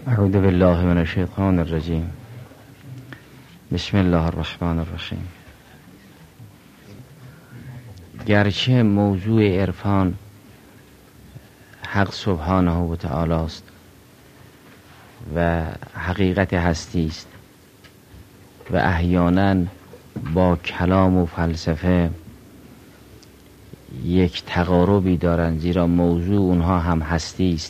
اعوذ بالله من الشیطان الرجیم. بسم الله الرحمن الرحیم. گرچه موضوع عرفان حق سبحانه و تعالی است و حقیقت هستی است و احیانا با کلام و فلسفه یک تقاربی دارند، زیرا موضوع اونها هم هستی است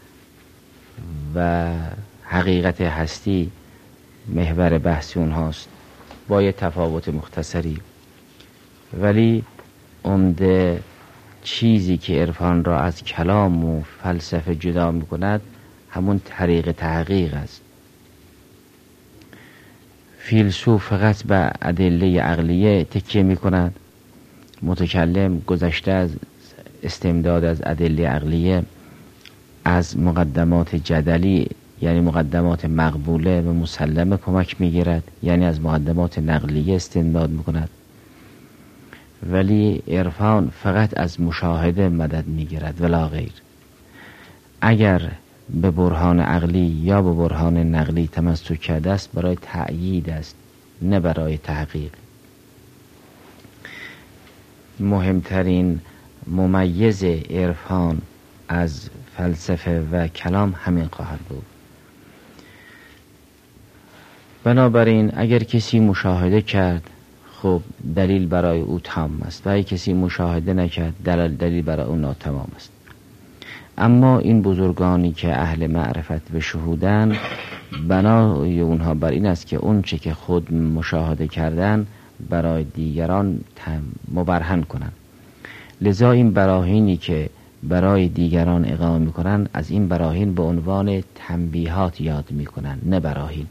و حقیقت هستی محور بحث اونهاست با یه تفاوت مختصری. ولی عمده چیزی که عرفان را از کلام و فلسفه جدا می‌کند همون طریق تحقیق است. فیلسوف فقط به ادله عقلیه تکیه می‌کند، متکلم گذشته از استمداد از ادله عقلیه، از مقدمات جدلی یعنی مقدمات مقبوله و مسلمه کمک میگیرد، یعنی از مقدمات نقلیه استمداد میکند. ولی عرفان فقط از مشاهده مدد میگیرد ولا غیر. اگر به برهان عقلی یا به برهان نقلی تمسک کرده است برای تأیید است، نه برای تحقیق. مهمترین ممیز عرفان از فلسفه و کلام همین خواهد بود. بنابراین اگر کسی مشاهده کرد خب دلیل برای او تام است و اگر کسی مشاهده نکرد دلیل برای او ناتمام است. اما این بزرگانی که اهل معرفت و شهودن، بنای اونها بر این است که اون چه که خود مشاهده کردن برای دیگران مبرهن کنند. لذا این براهینی که برای دیگران اقامه میکنن، از این براهین به عنوان تنبیهات یاد میکنن، نه براهین.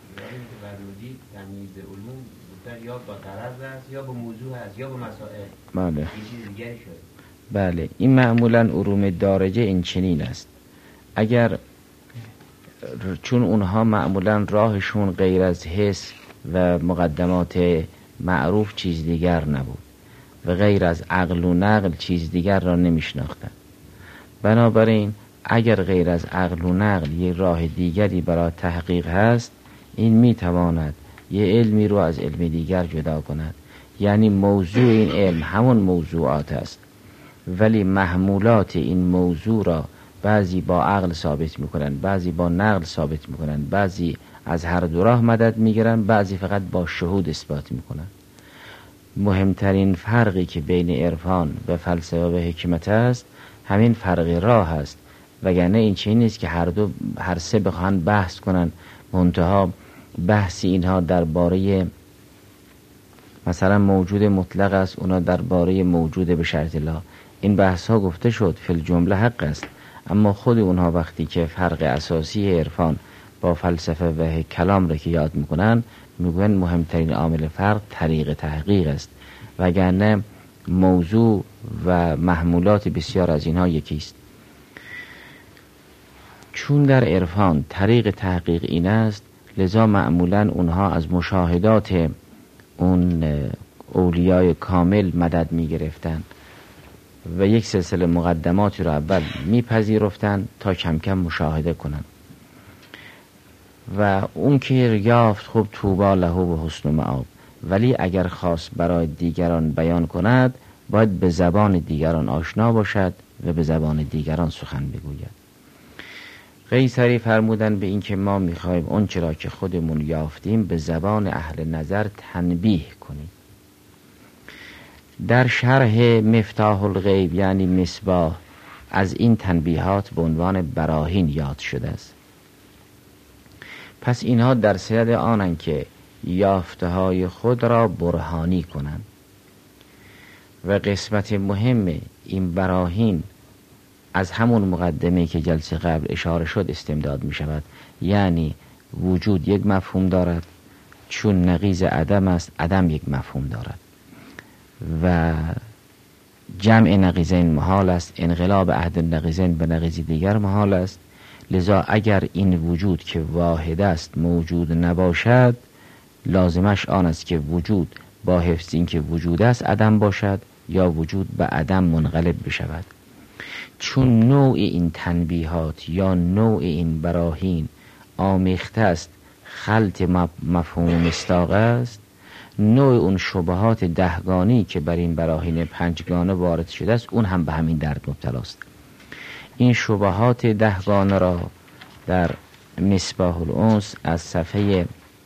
تمیز علوم یا با طرز است یا با موضوع است یا با مسائل. بله. یه چیز دیگری شد. بله، این معمولا علوم دارجه این چنین است. اگر چون اونها معمولا راهشون غیر از حس و مقدمات معروف چیز دیگر نبود و غیر از عقل و نقل چیز دیگر را نمیشناختند. بنابراین اگر غیر از عقل و نقل یک راه دیگری برای تحقیق هست، این میتواند یه علمی رو از علم دیگر جدا کند. یعنی موضوع این علم همون موضوعات است، ولی محمولات این موضوع را بعضی با عقل ثابت میکنن، بعضی با نقل ثابت میکنن، بعضی از هر دو راه مدد میگیرن، بعضی فقط با شهود اثبات میکنن. مهمترین فرقی که بین عرفان و فلسفه و حکمت است همین فرق راه است، وگرنه این چیزی نیست که هر سه بخوان بحث کنن. منتها بحث اینها درباره مثلا موجود مطلق است، اونا درباره موجود به شرط الله. این بحث ها گفته شد فی الجمله حق است، اما خود اونها وقتی که فرق اساسی عرفان با فلسفه و کلام را که یاد میکنن، میگوین مهمترین عامل فرق طریق تحقیق است، وگرنه موضوع و محمولات بسیار از اینها یکیست. چون در عرفان طریق تحقیق این است، لذا معمولا اونها از مشاهدات اون اولیای کامل مدد می گرفتن و یک سلسله مقدماتی را اول می پذیرفتن تا کم کم مشاهده کنن و اون که یافت خوب طوبی له و حسن مآب. ولی اگر خواست برای دیگران بیان کند، باید به زبان دیگران آشنا باشد و به زبان دیگران سخن بگوید. قیصری فرمودن به این که ما میخوایم اون چرا که خودمون یافتیم به زبان اهل نظر تنبیه کنیم. در شرح مفتاح الغیب یعنی مصباح از این تنبیهات به عنوان براهین یاد شده است. پس اینها در صدد آنند که یافته های خود را برهانی کنند و قسمت مهم این براهین از همون مقدمه که جلسه قبل اشاره شد استمداد می شود. یعنی وجود یک مفهوم دارد، چون نقیض عدم است عدم یک مفهوم دارد و جمع نقیضین محال است، انقلاب احد النقیضین به نقیض دیگر محال است. لذا اگر این وجود که واحد است موجود نباشد، لازمش آن است که وجود با حفظ این که وجود است عدم باشد یا وجود به عدم منقلب بشود. چون نوع این تنبیهات یا نوع این براهین آمیخته است خلط مفهوم مصداق است، نوع اون شبهات دهگانی که بر این براهین پنجگانه وارد شده است اون هم به همین درد مبتلا است. این شبهات دهگانه را در مصباح الانس از صفحه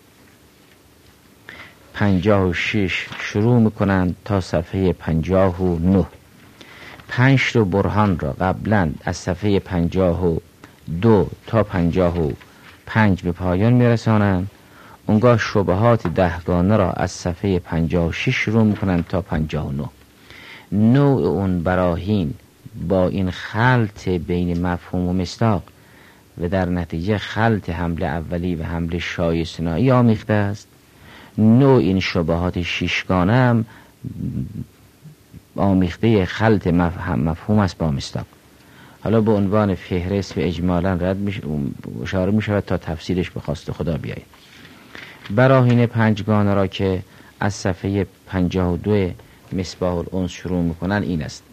56 شروع میکنند تا صفحه 59. 5 برهان را قبلا از صفحه 52 تا 55 به پایان میرسانند. اونگاه شبهات دهگانه را از صفحه 56 شروع میکنند تا 59. نوع اون براهین با این خلط بین مفهوم و مصداق و در نتیجه خلط حمله اولی و حمله شایستنایی آمیخته است. نوع این شبهات شیشگانه هم آمیخته خلط مفهوم است با مصداق. حالا به عنوان فهرست و اجمالا اشاره می شود تا تفسیرش به خواست خدا بیاید. براهین پنجگانه را که از صفحه 52 مصباح الانس شروع میکنن این است.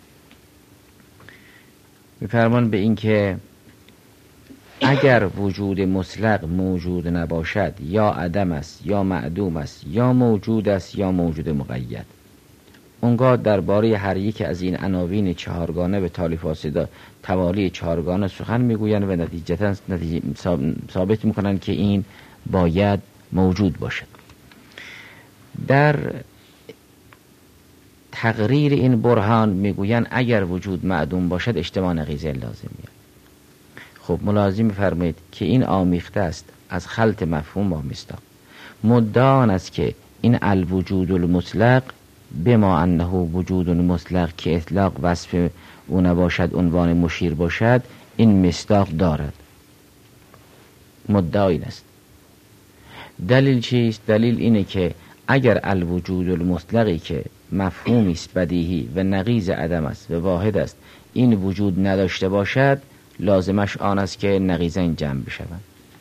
میفرمان به این که اگر وجود مطلق موجود نباشد یا عدم است یا معدوم است یا موجود است یا موجود مقید، اونگاه درباره هر یک از این عناوین چهارگانه به تالی فاسده توالی چهارگانه سخن میگویند و نتیجه ثابت میکنند که این باید موجود باشد. در تقریر این برهان میگویند اگر وجود معدوم باشد اجتماع نقیضه لازم میاد. خب ملازم فرمایید که این آمیخته است از خلط مفهوم با مصداق. مدعا آن است که این الوجود المطلق بما انه وجود مطلق که اطلاق وصف او نباشد عنوان مشیر باشد این مصداق دارد. مدعا این است. دلیل چیست؟ دلیل اینه که اگر الوجود المطلقی که مفهومی است بدیهی و نقیض عدم است و واحد است این وجود نداشته باشد، لازمش آن است که نقیضین جمع بشوند.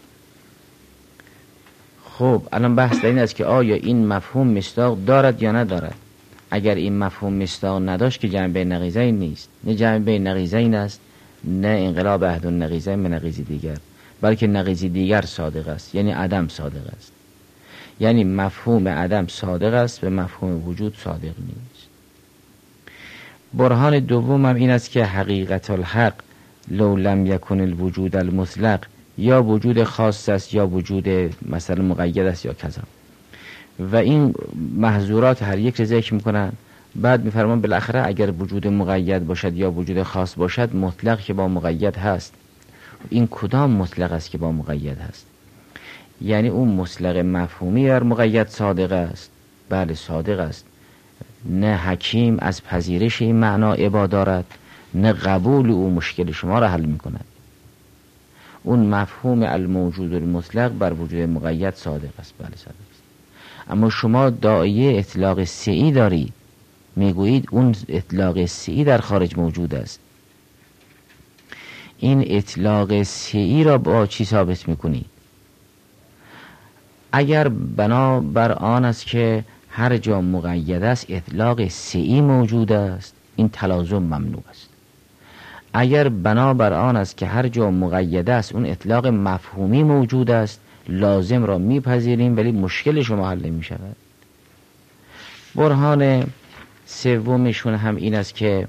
خب الان بحث در این است که آیا این مفهوم مصداق دارد یا ندارد. اگر این مفهوم مصداق نداشت که جمع بین نقیضین نیست، نه جمع بین نقیضین است نه انقلاب احد النقیضین به نقیضی دیگر، بلکه نقیضی دیگر صادق است، یعنی عدم صادق است. یعنی مفهوم عدم صادق است و مفهوم وجود صادق نیست. برهان دوم هم این است که حقیقت الحق لو لم یکن الوجود المطلق یا وجود خاص است یا وجود مثلا مقید است یا کذا، و این محظورات هر یک را ذکر میکنن. بعد میفرمان بالاخره اگر وجود مقید باشد یا وجود خاص باشد مطلق که با مقید هست. این کدام مطلق است که با مقید هست؟ یعنی اون مطلق مفهومی در مقید صادق است؟ بله صادق است. نه حکیم از پذیرش این معنا ابا دارد نه قبول او مشکل شما را حل میکند. اون مفهوم الموجود المطلق بر وجود مقید صادق است. بله صادق است. اما شما داعیه اطلاق سعی دارید، میگویید اون اطلاق سعی در خارج موجود است. این اطلاق سعی را با چی ثابت میکنید؟ اگر بنا بر آن است که هر جا مقید است اطلاق سعی موجود است، این تلازم ممنوع است. اگر بنا بر آن است که هر جا مقید است اون اطلاق مفهومی موجود است، لازم را میپذیریم ولی مشکل شما حل نمی شود. برهان سومشون هم این است که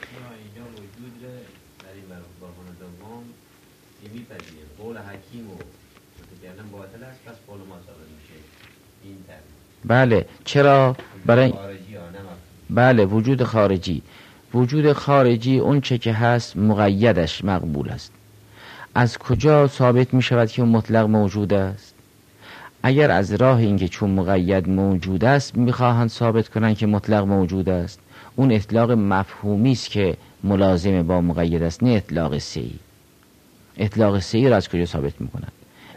بله چرا؟ برای بله وجود خارجی، وجود خارجی اون چه که هست مقیدش مقبول است. از کجا ثابت می شود که اون مطلق موجود است؟ اگر از راه اینکه چون مقید موجود است میخواهند ثابت کنند که مطلق موجود است، اون اطلاق مفهومی است که ملازم با مقید است، نه اطلاق سعی. اطلاق سعی را از کجا ثابت میکنند؟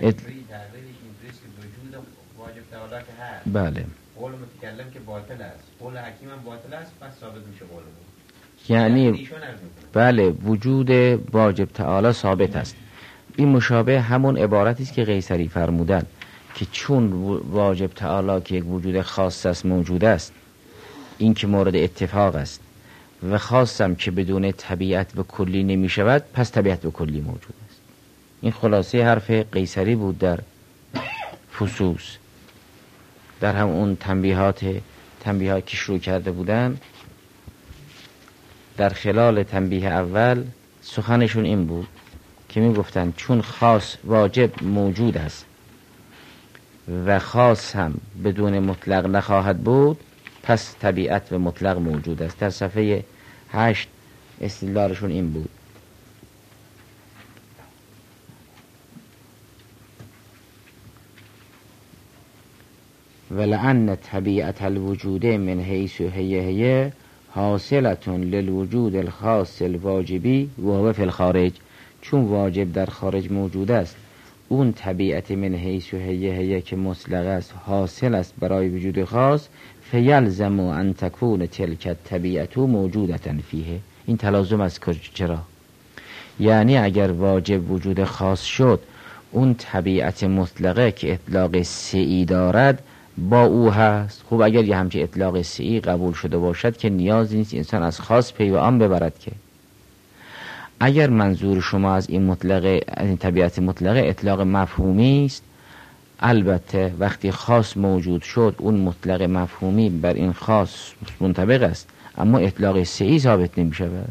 بله قول متکلم که باطل است، قول حکیم هم باطل است، پس ثابت میشه قول ما. یعنی بله وجود واجب تعالی ثابت است. این مشابه همون عبارتی است که قیصری فرمودند که چون واجب تعالی که یک وجود خاص است موجود است، این که مورد اتفاق است، و خاصم که بدون طبیعت و کلی نمی شود، پس طبیعت و کلی موجود است. این خلاصه حرف قیصری بود در فصوص، در هم اون تنبیهات که شروع کرده بودن. در خلال تنبیه اول سخنشون این بود که می گفتن چون خاص واجب موجود است و خاص هم بدون مطلق نخواهد بود، پس طبیعت و مطلق موجود است. در صفحه 8 استدلالشون این بود: ولأن طبیعت الوجود من حیث هی حاصلة للوجود الخاص الواجبی و هو فی الخارج. چون واجب در خارج موجود است، اون طبیعت من حیث هی که مطلق است حاصل است برای وجود خاص، فیلزم ان تکون تلک الطبیعت موجودة فیه. این تلازم از چرا؟ یعنی اگر واجب وجود خاص شد، اون طبیعت مطلقه که اطلاق سعی دارد با او هست. خب اگر یه همچه اطلاق سعی قبول شده باشد که نیازی نیست انسان از خاص پی و آن ببرد. که اگر منظور شما از این طبیعت مطلقه اطلاق مفهومی است، البته وقتی خاص موجود شد اون مطلق مفهومی بر این خاص منطبق است، اما اطلاق سعی ثابت نمی شود.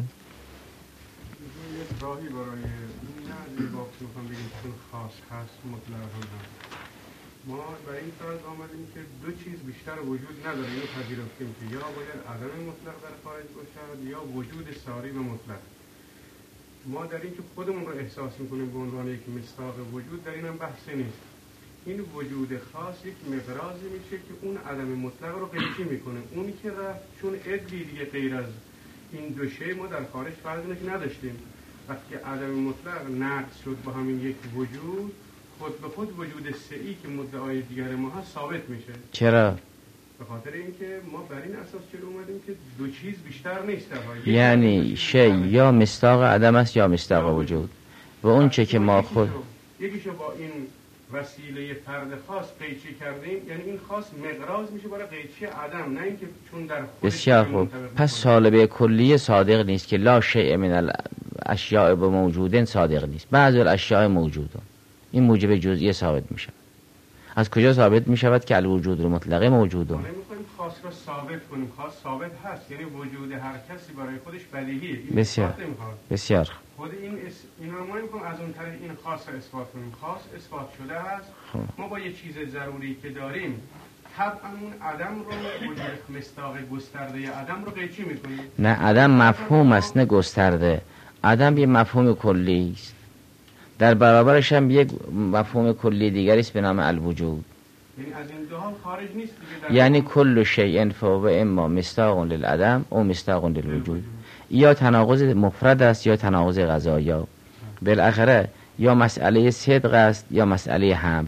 ما برای این فرض آمدیم که دو چیز بیشتر وجود نداره، اینو پذیرفتیم که یا باید عدم مطلق در خارج باشد یا وجود ساری و مطلق. ما در این که خودمون رو احساس میکنیم به عنوان یک مصداق وجود، در این هم بحثی نیست. این وجود خاص یک مقرازی میشه که اون عدم مطلق رو قیچی میکنه. اونی که رفت چون عدلی دیگه غیر از این دو شی ما در خارج فرض نداشتیم. وقتی عدم مطلق نقص شد با همین یک وجود، خود به خود وجود سعی که مدعای دیگر ما هست ثابت میشه. چرا؟ به خاطر اینکه ما بر این اساس چرا اومدیم که دو چیز بیشتر نیست. یعنی شی یا مصداق عدم است یا مصداق وجود. و اون چه که ما خود یکیشو با این وسیله فرد خاص قیچی کردیم، یعنی این خاص مقراض میشه برای قیچی عدم، نه اینکه چون در خودش. بسیار خوب. پس سالبه کلیه صادق نیست که لا شیء من الاشیاء بموجودن صادق نیست. بعضی الاشیاء موجودن، این موجب جزئی ثابت می شود. از کجا ثابت می شود که الوجود رو مطلقه موجوده؟ ما نمیخوایم خاص رو ثابت کنیم، خاص ثابت هست، یعنی وجود هر کسی برای خودش بدیهیه. بسیار بسیار خود این رو ما نمیخوایم از اون طریق این خاص رو اثبات کنیم. خاص اثبات شده هست. ما با یه چیز ضروری که داریم طبعا اون عدم رو وجود مصداق گسترده عدم رو قیچی میکنیم. نه، عدم مفهوم است نه گسترده. عدم یه مفهوم کلی است، در برابرش هم یک مفهوم کلی دیگری است به نام الوجود. یعنی از این دو حال خارج نیست دیگه. یعنی کل شیء فهو اما مصداق للعدم او مصداق للوجود. یا تناقض مفرد است یا تناقض قضایا. بالاخره یا مسئله صدق است یا مسئله حمل.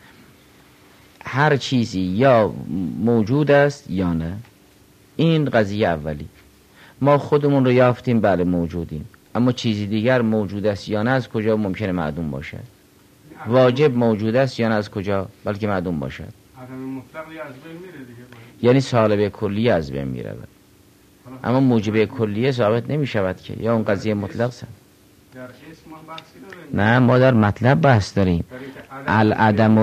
هر چیزی یا موجود است یا نه. این قضیه اولی. ما خودمون رو یافتیم، بله موجودیم، اما چیزی دیگر موجود است یا نه از کجا ممکنه معدوم باشد؟ واجب موجود است یا نه از کجا بلکه معدوم باشد؟ عدم مطلق از بین میره دیگه. یعنی سالب کلیه از بین میره، اما موجب کلیه ثابت نمی شود که یا اون قضیه مطلق است. نه، ما در مطلب بحث داریم. العدم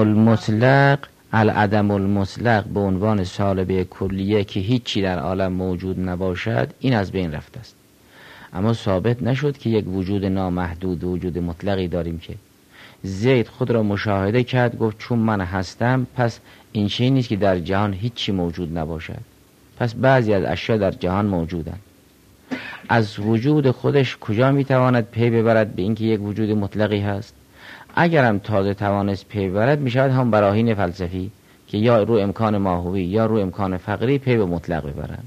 المطلق به عنوان سالب کلیه که هیچی در عالم موجود نباشد، این از بین رفته است. اما ثابت نشد که یک وجود نامحدود وجود مطلقی داریم. که زید خود را مشاهده کرد، گفت چون من هستم پس این چیزی نیست که در جهان هیچی موجود نباشد. پس بعضی از اشیاء در جهان موجودند. از وجود خودش کجا میتواند پی ببرد به اینکه یک وجود مطلقی هست؟ اگرم تازه توانست پی ببرد، میشود هم براهین فلسفی که یا رو امکان ماهوی یا رو امکان فقری پی به مطلق ببرند.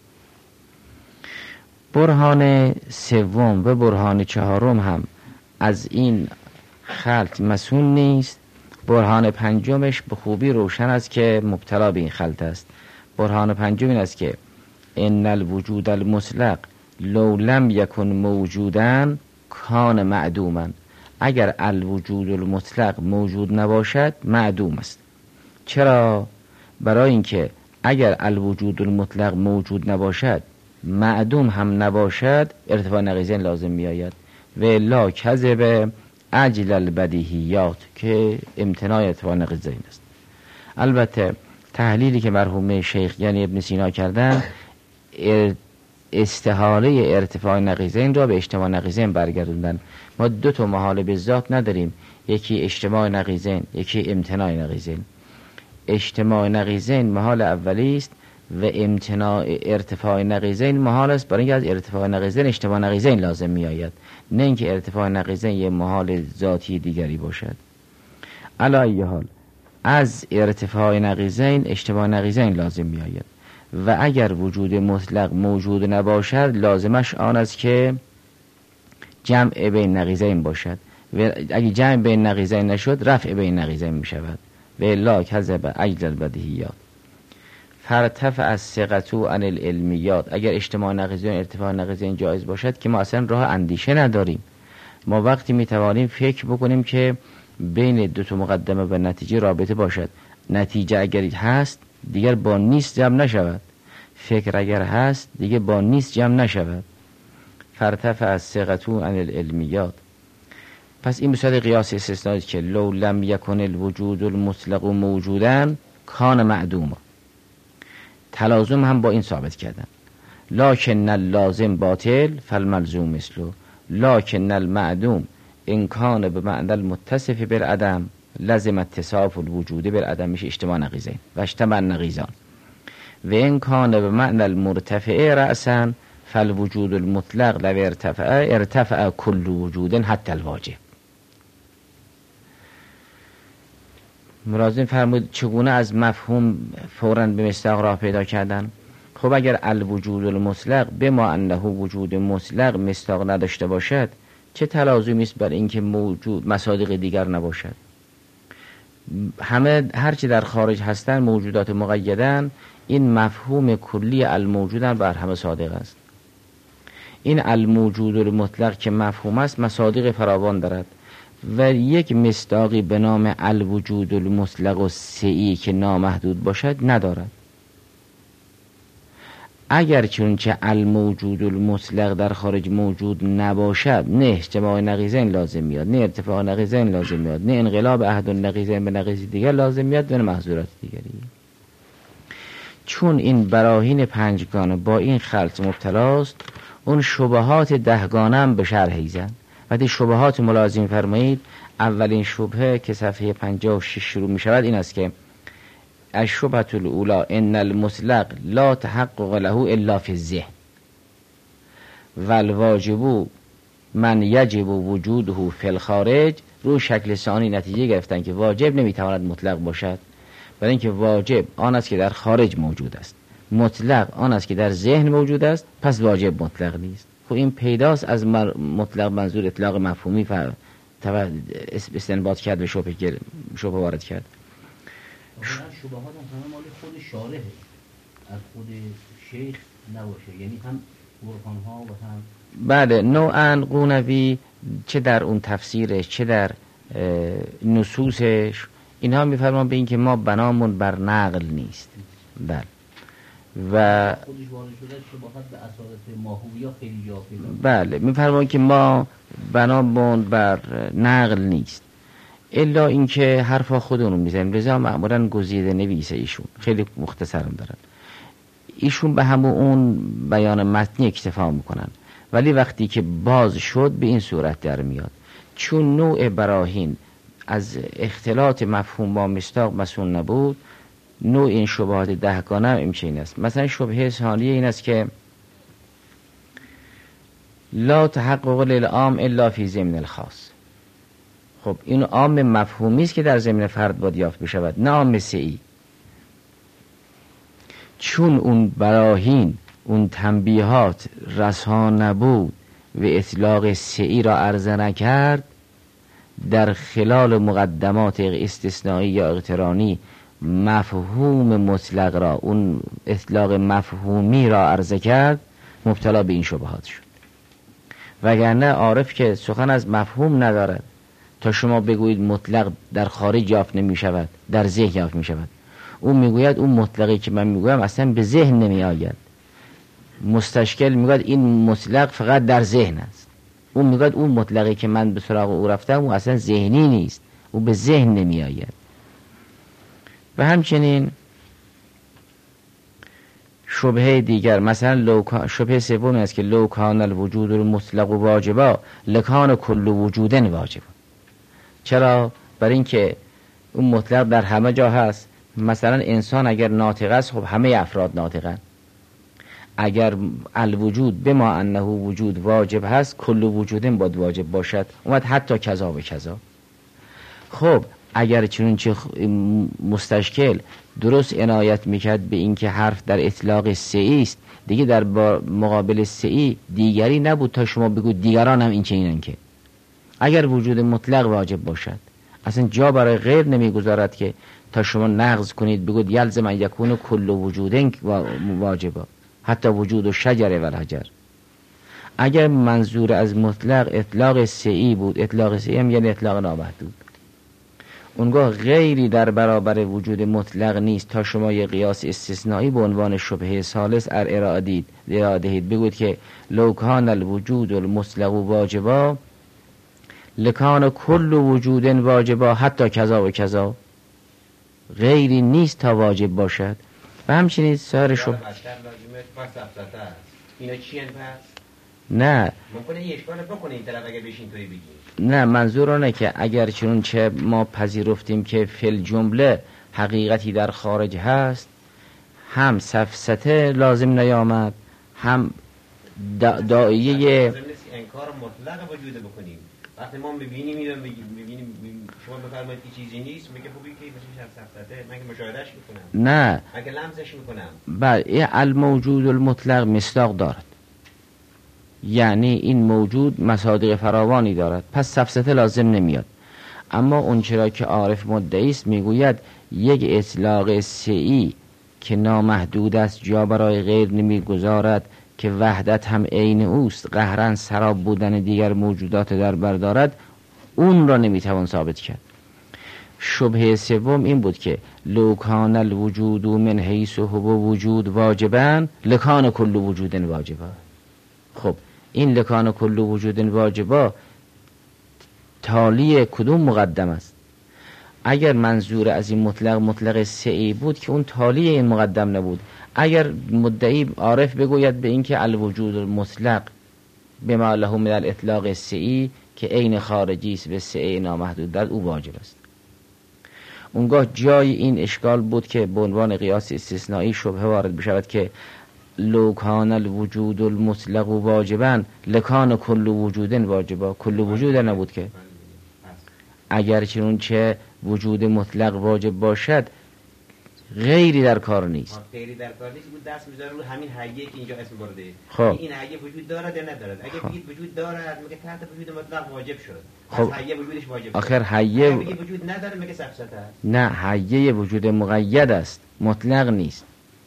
برهان سوم و برهان چهارم هم از این خلط مسئول نیست. برهان پنجمش به خوبی روشن است که مبتلا به این خلط است. برهان پنجم این است که ان الوجود المطلق لو لم یکن موجودن کان معدوما. اگر الوجود المطلق موجود نباشد معدوم است. چرا؟ برای اینکه اگر الوجود المطلق موجود نباشد معدوم هم نباشد، ارتفاع نقیضین لازم می آید. و لا کذب عجل البدیهیات که امتناع ارتفاع نقیضین است. البته تحلیلی که مرحوم شیخ یعنی ابن سینا کردن استحاله ارتفاع نقیضین را به اجتماع نقیضین برگردوندن. ما دو تا محال به ذات نداریم، یکی اجتماع نقیضین، یکی امتناع نقیضین. اجتماع نقیضین محال اولی است و امتناع ارتفاع نقیضین محال است، برای اینکه از ارتفاع نقیضین اجتماع نقیضین لازم می آید، نه اینکه ارتفاع نقیضین یه محال ذاتی دیگری باشد. علی ای حال از ارتفاع نقیضین اجتماع نقیضین لازم می آید و اگر وجود مطلق موجود نباشد لازمش آن است که جمع بین نقیضین باشد و اگر جمع بین نقیضین نشد رفع بین نقیضین می شود و الا کذب عجل البدیهیات. فرتفع الثقة عن العلمیات. اگر اجتماع نقیضین ارتفاع نقیضین جایز باشد که ما اصلا راه اندیشه نداریم، ما وقتی می توانیم فکر بکنیم که بین دو تا مقدمه و نتیجه رابطه باشد، نتیجه اگر هست دیگر با نیست جمع نشود، فکر اگر هست دیگه با نیست جمع نشود. فرتفع الثقة عن العلمیات. پس این مثال قیاس استثنایی که لو لم یکن الوجود المطلق موجودا کان معدوما. تلازم هم با این ثابت کردن. لکن اللازم باطل فالملزوم مثله، لکن المعدوم ان کان بمعنی المتصف بالعدم لازم اتصاف الوجود بالعدم، میشه اجتماع نقیضین و اجتماع نقیضان. و ان کان بمعنی المرتفع رأسا فالوجود المطلق لو ارتفع كل وجود حتی الواجب. مرازم فرمود چگونه از مفهوم فوراً به مصداق راه پیدا کردن؟ خب اگر الوجود المطلق بما انه وجود مطلق مصداق نداشته باشد چه تلازمی است بر اینکه موجود مصادیق دیگر نباشد؟ همه هرچی در خارج هستن موجودات مقیدن، این مفهوم کلی الموجودن بر همه صادق است. این الموجود المطلق که مفهوم است مصادیق فراوان دارد و یک مصداقی به نام الوجود المطلق و سعی که نامحدود باشد ندارد. اگر چونچه الموجود المطلق در خارج موجود نباشد نه اجتماع نقیضین لازم میاد، نه ارتفاع نقیضین لازم میاد، نه انقلاب احد النقیضین به نقیض دیگر لازم میاد و نه محظورات دیگری. چون این براهین پنجگانه با این خلط مبتلاست، اون شبهات دهگانه هم به شرح ایزن. وقتی شبهات ملازم فرمایید، اولین شبهه که صفحه 56 شروع می شود این است که الشبهة الاولی ان المطلق لا تحقق له الا فی الذهن والواجب من یجب وجوده فی الخارج. رو شکل ثانی نتیجه گرفتن که واجب نمیتواند مطلق باشد، برای اینکه واجب آن است که در خارج موجود است، مطلق آن است که در ذهن موجود است، پس واجب مطلق نیست. خب این پیداست از مطلق منظور اطلاق مفهومی استنباط کرد و شبه وارد کرد. شبهات هم مال خود شارحه، از خود شیخ نباشه، یعنی هم برهان ها و هم بله نوعاً قونوی چه در اون تفسیرش چه در نصوصش اینها میفرمان به این که ما بنامون بر نقل نیست. بله و خودش وارد شده شبهات به اساس ماهویه خیلی جا پیدا. بله میفرمان که ما بنامون بر نقل نیست، الا اینکه حرفا خودمون میزنیم. لذا معمولا گزیده نویسه ایشون خیلی مختصرم دارن، ایشون به همون اون بیان متنی اکتفا میکنن، ولی وقتی که باز شد به این صورت در میاد. چون نوع براهین از اختلاط مفهوم با مصداق مسئول نبود، نوع این شبهات دهگانه هم این است. مثلا شبهه ثانیه این است که لا تحقق للعام الا فی ضمن الخاص. خب این عام مفهومی است که در ضمن فرد باید یافت بشود، نه عام سعی. چون اون براهین اون تنبیهات رسا نبود و اطلاق سعی را عرضه نکرد، در خلال مقدمات استثنایی یا اقترانی مفهوم مطلق را اون اطلاق مفهومی را عرضه کرد، مبتلا به این شبهات شد. وگرنه عارف که سخن از مفهوم ندارد تا شما بگویید مطلق در خارج یافت نمی شود، در ذهن یافت می شود، اون میگوید اون مطلقی که من میگویم اصلا به ذهن نمی آید. مستشکل میگوید این مطلق فقط در ذهن است. اون میگه اون مطلقی که من به سراغ او رفتم اون اصلا ذهنی نیست، او به ذهن نمی آید. و همچنین شبهه دیگر، مثلا شبهه سومی است که لو کان الوجود المطلق واجبا لکان کل وجود واجبا. چرا؟ برای اینکه اون مطلق در همه جا هست. مثلا انسان اگر ناطق است، خب همه افراد ناطقن. اگر الوجود بما انه وجود واجب هست، کل وجود باید واجب باشد، اومد حتی کذا و کذا. خب اگر چنانچه مستشکل درست عنایت میکرد به اینکه حرف در اطلاق سعی است، دیگه در مقابل سعی دیگری نبود تا شما بگوید دیگران هم این چنینن. که اگر وجود مطلق واجب باشد، اصلا جا برای غیر نمیگذارد که تا شما نقض کنید بگوید یلزم ان یکون کل وجود واجبا، حتی وجود و شجره و الحجر. اگر منظور از مطلق اطلاق سعی بود، اطلاق سعی هم یعنی اطلاق نامحدود، اونگاه غیری در برابر وجود مطلق نیست تا شما یه قیاس استثنایی به عنوان شبهه ثالث ارائه دهید. بگوید که لو کان الوجود المطلق واجبا لکان کل وجود واجبا حتی کذا و کذا. غیری نیست تا واجب باشد. و همچنین سایر شبهه اینا چی هست؟ نه ممکنه یه اشکال بکنه این طرف اگه بشین توی بگی. نه، منظور آنه که اگر چنانچه ما پذیرفتیم که فی جمله حقیقتی در خارج هست، هم سفسطه لازم نیامد، هم دائیه لازم نیست انکار مطلق وجود بکنیم. وقتی ما ببینیم شما بفرمایید این چیزی نیست، میگه خوبی که مثلا سفسطه من که مشاهدهش میکنم، نه اگه لمسش میکنم. بله، الموجود المطلق مصداق دارد، یعنی این موجود مصادیق فراوانی دارد، پس سفسطه لازم نمیاد. اما اون چرا که عارف مدعی است میگوید یک اطلاق سعی که نامحدود است جا برای غیر نمیگذارد که وحدت هم عین اوست، قهرن سراب بودن دیگر موجودات در بر دارد، اون را نمیتوان ثابت کرد. شبهه سوم این بود که لو کان الوجود من حیث هو وجود واجبا لکان کل وجود واجبا. خب این لکان کل وجود واجبا تالی کدوم مقدم است؟ اگر منظور از این مطلق سعی بود که اون تالی این مقدم نبود. اگر مدعی عارف بگوید به این که الوجود المطلق بما له من الاطلاق سعی که عین خارجی است به سعی نامحدود در او واجب است، اونگاه جای این اشکال بود که به عنوان قیاس استثنایی شبهه وارد بشود که لو کان الوجود المطلق واجبا لکان کل وجود واجبا. کل وجود نبود که اگر چنانچه وجود مطلق واجب باشد غیری در کار نیست. غیری در کار نیست بود دست میذاره رو همین حیه که اینجا اسم برده. خب این حیه وجود دارد یا ندارد؟ اگه بگید وجود دارد میگه تحت وجود مطلق واجب شد. خب حیه وجودش واجب شد. آخر حیه میگه وجود نداره میگه سفسطه است. نه، حیه وجود مقید است، مطلق نیست.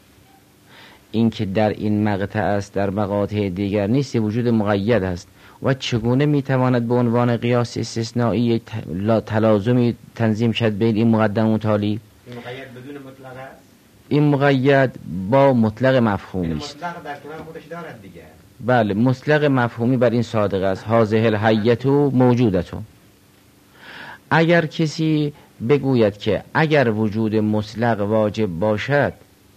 این که در این مقطع است در مقاطع دیگر نیست، وجود مقید است. و چگونه میتواند به عنوان قیاس استثنایی تلازمی تنظیم شد بین این مقدم و تالی؟ این مقید بدون مطلق است. این مقید با مطلق مفهومی است. مطلق در کنار خودش دارد دیگه. بله، مطلق مفهومی بر این صادق است. هذه الحیة موجودتون. اگر کسی بگوید که اگر وجود مطلق واجب باشد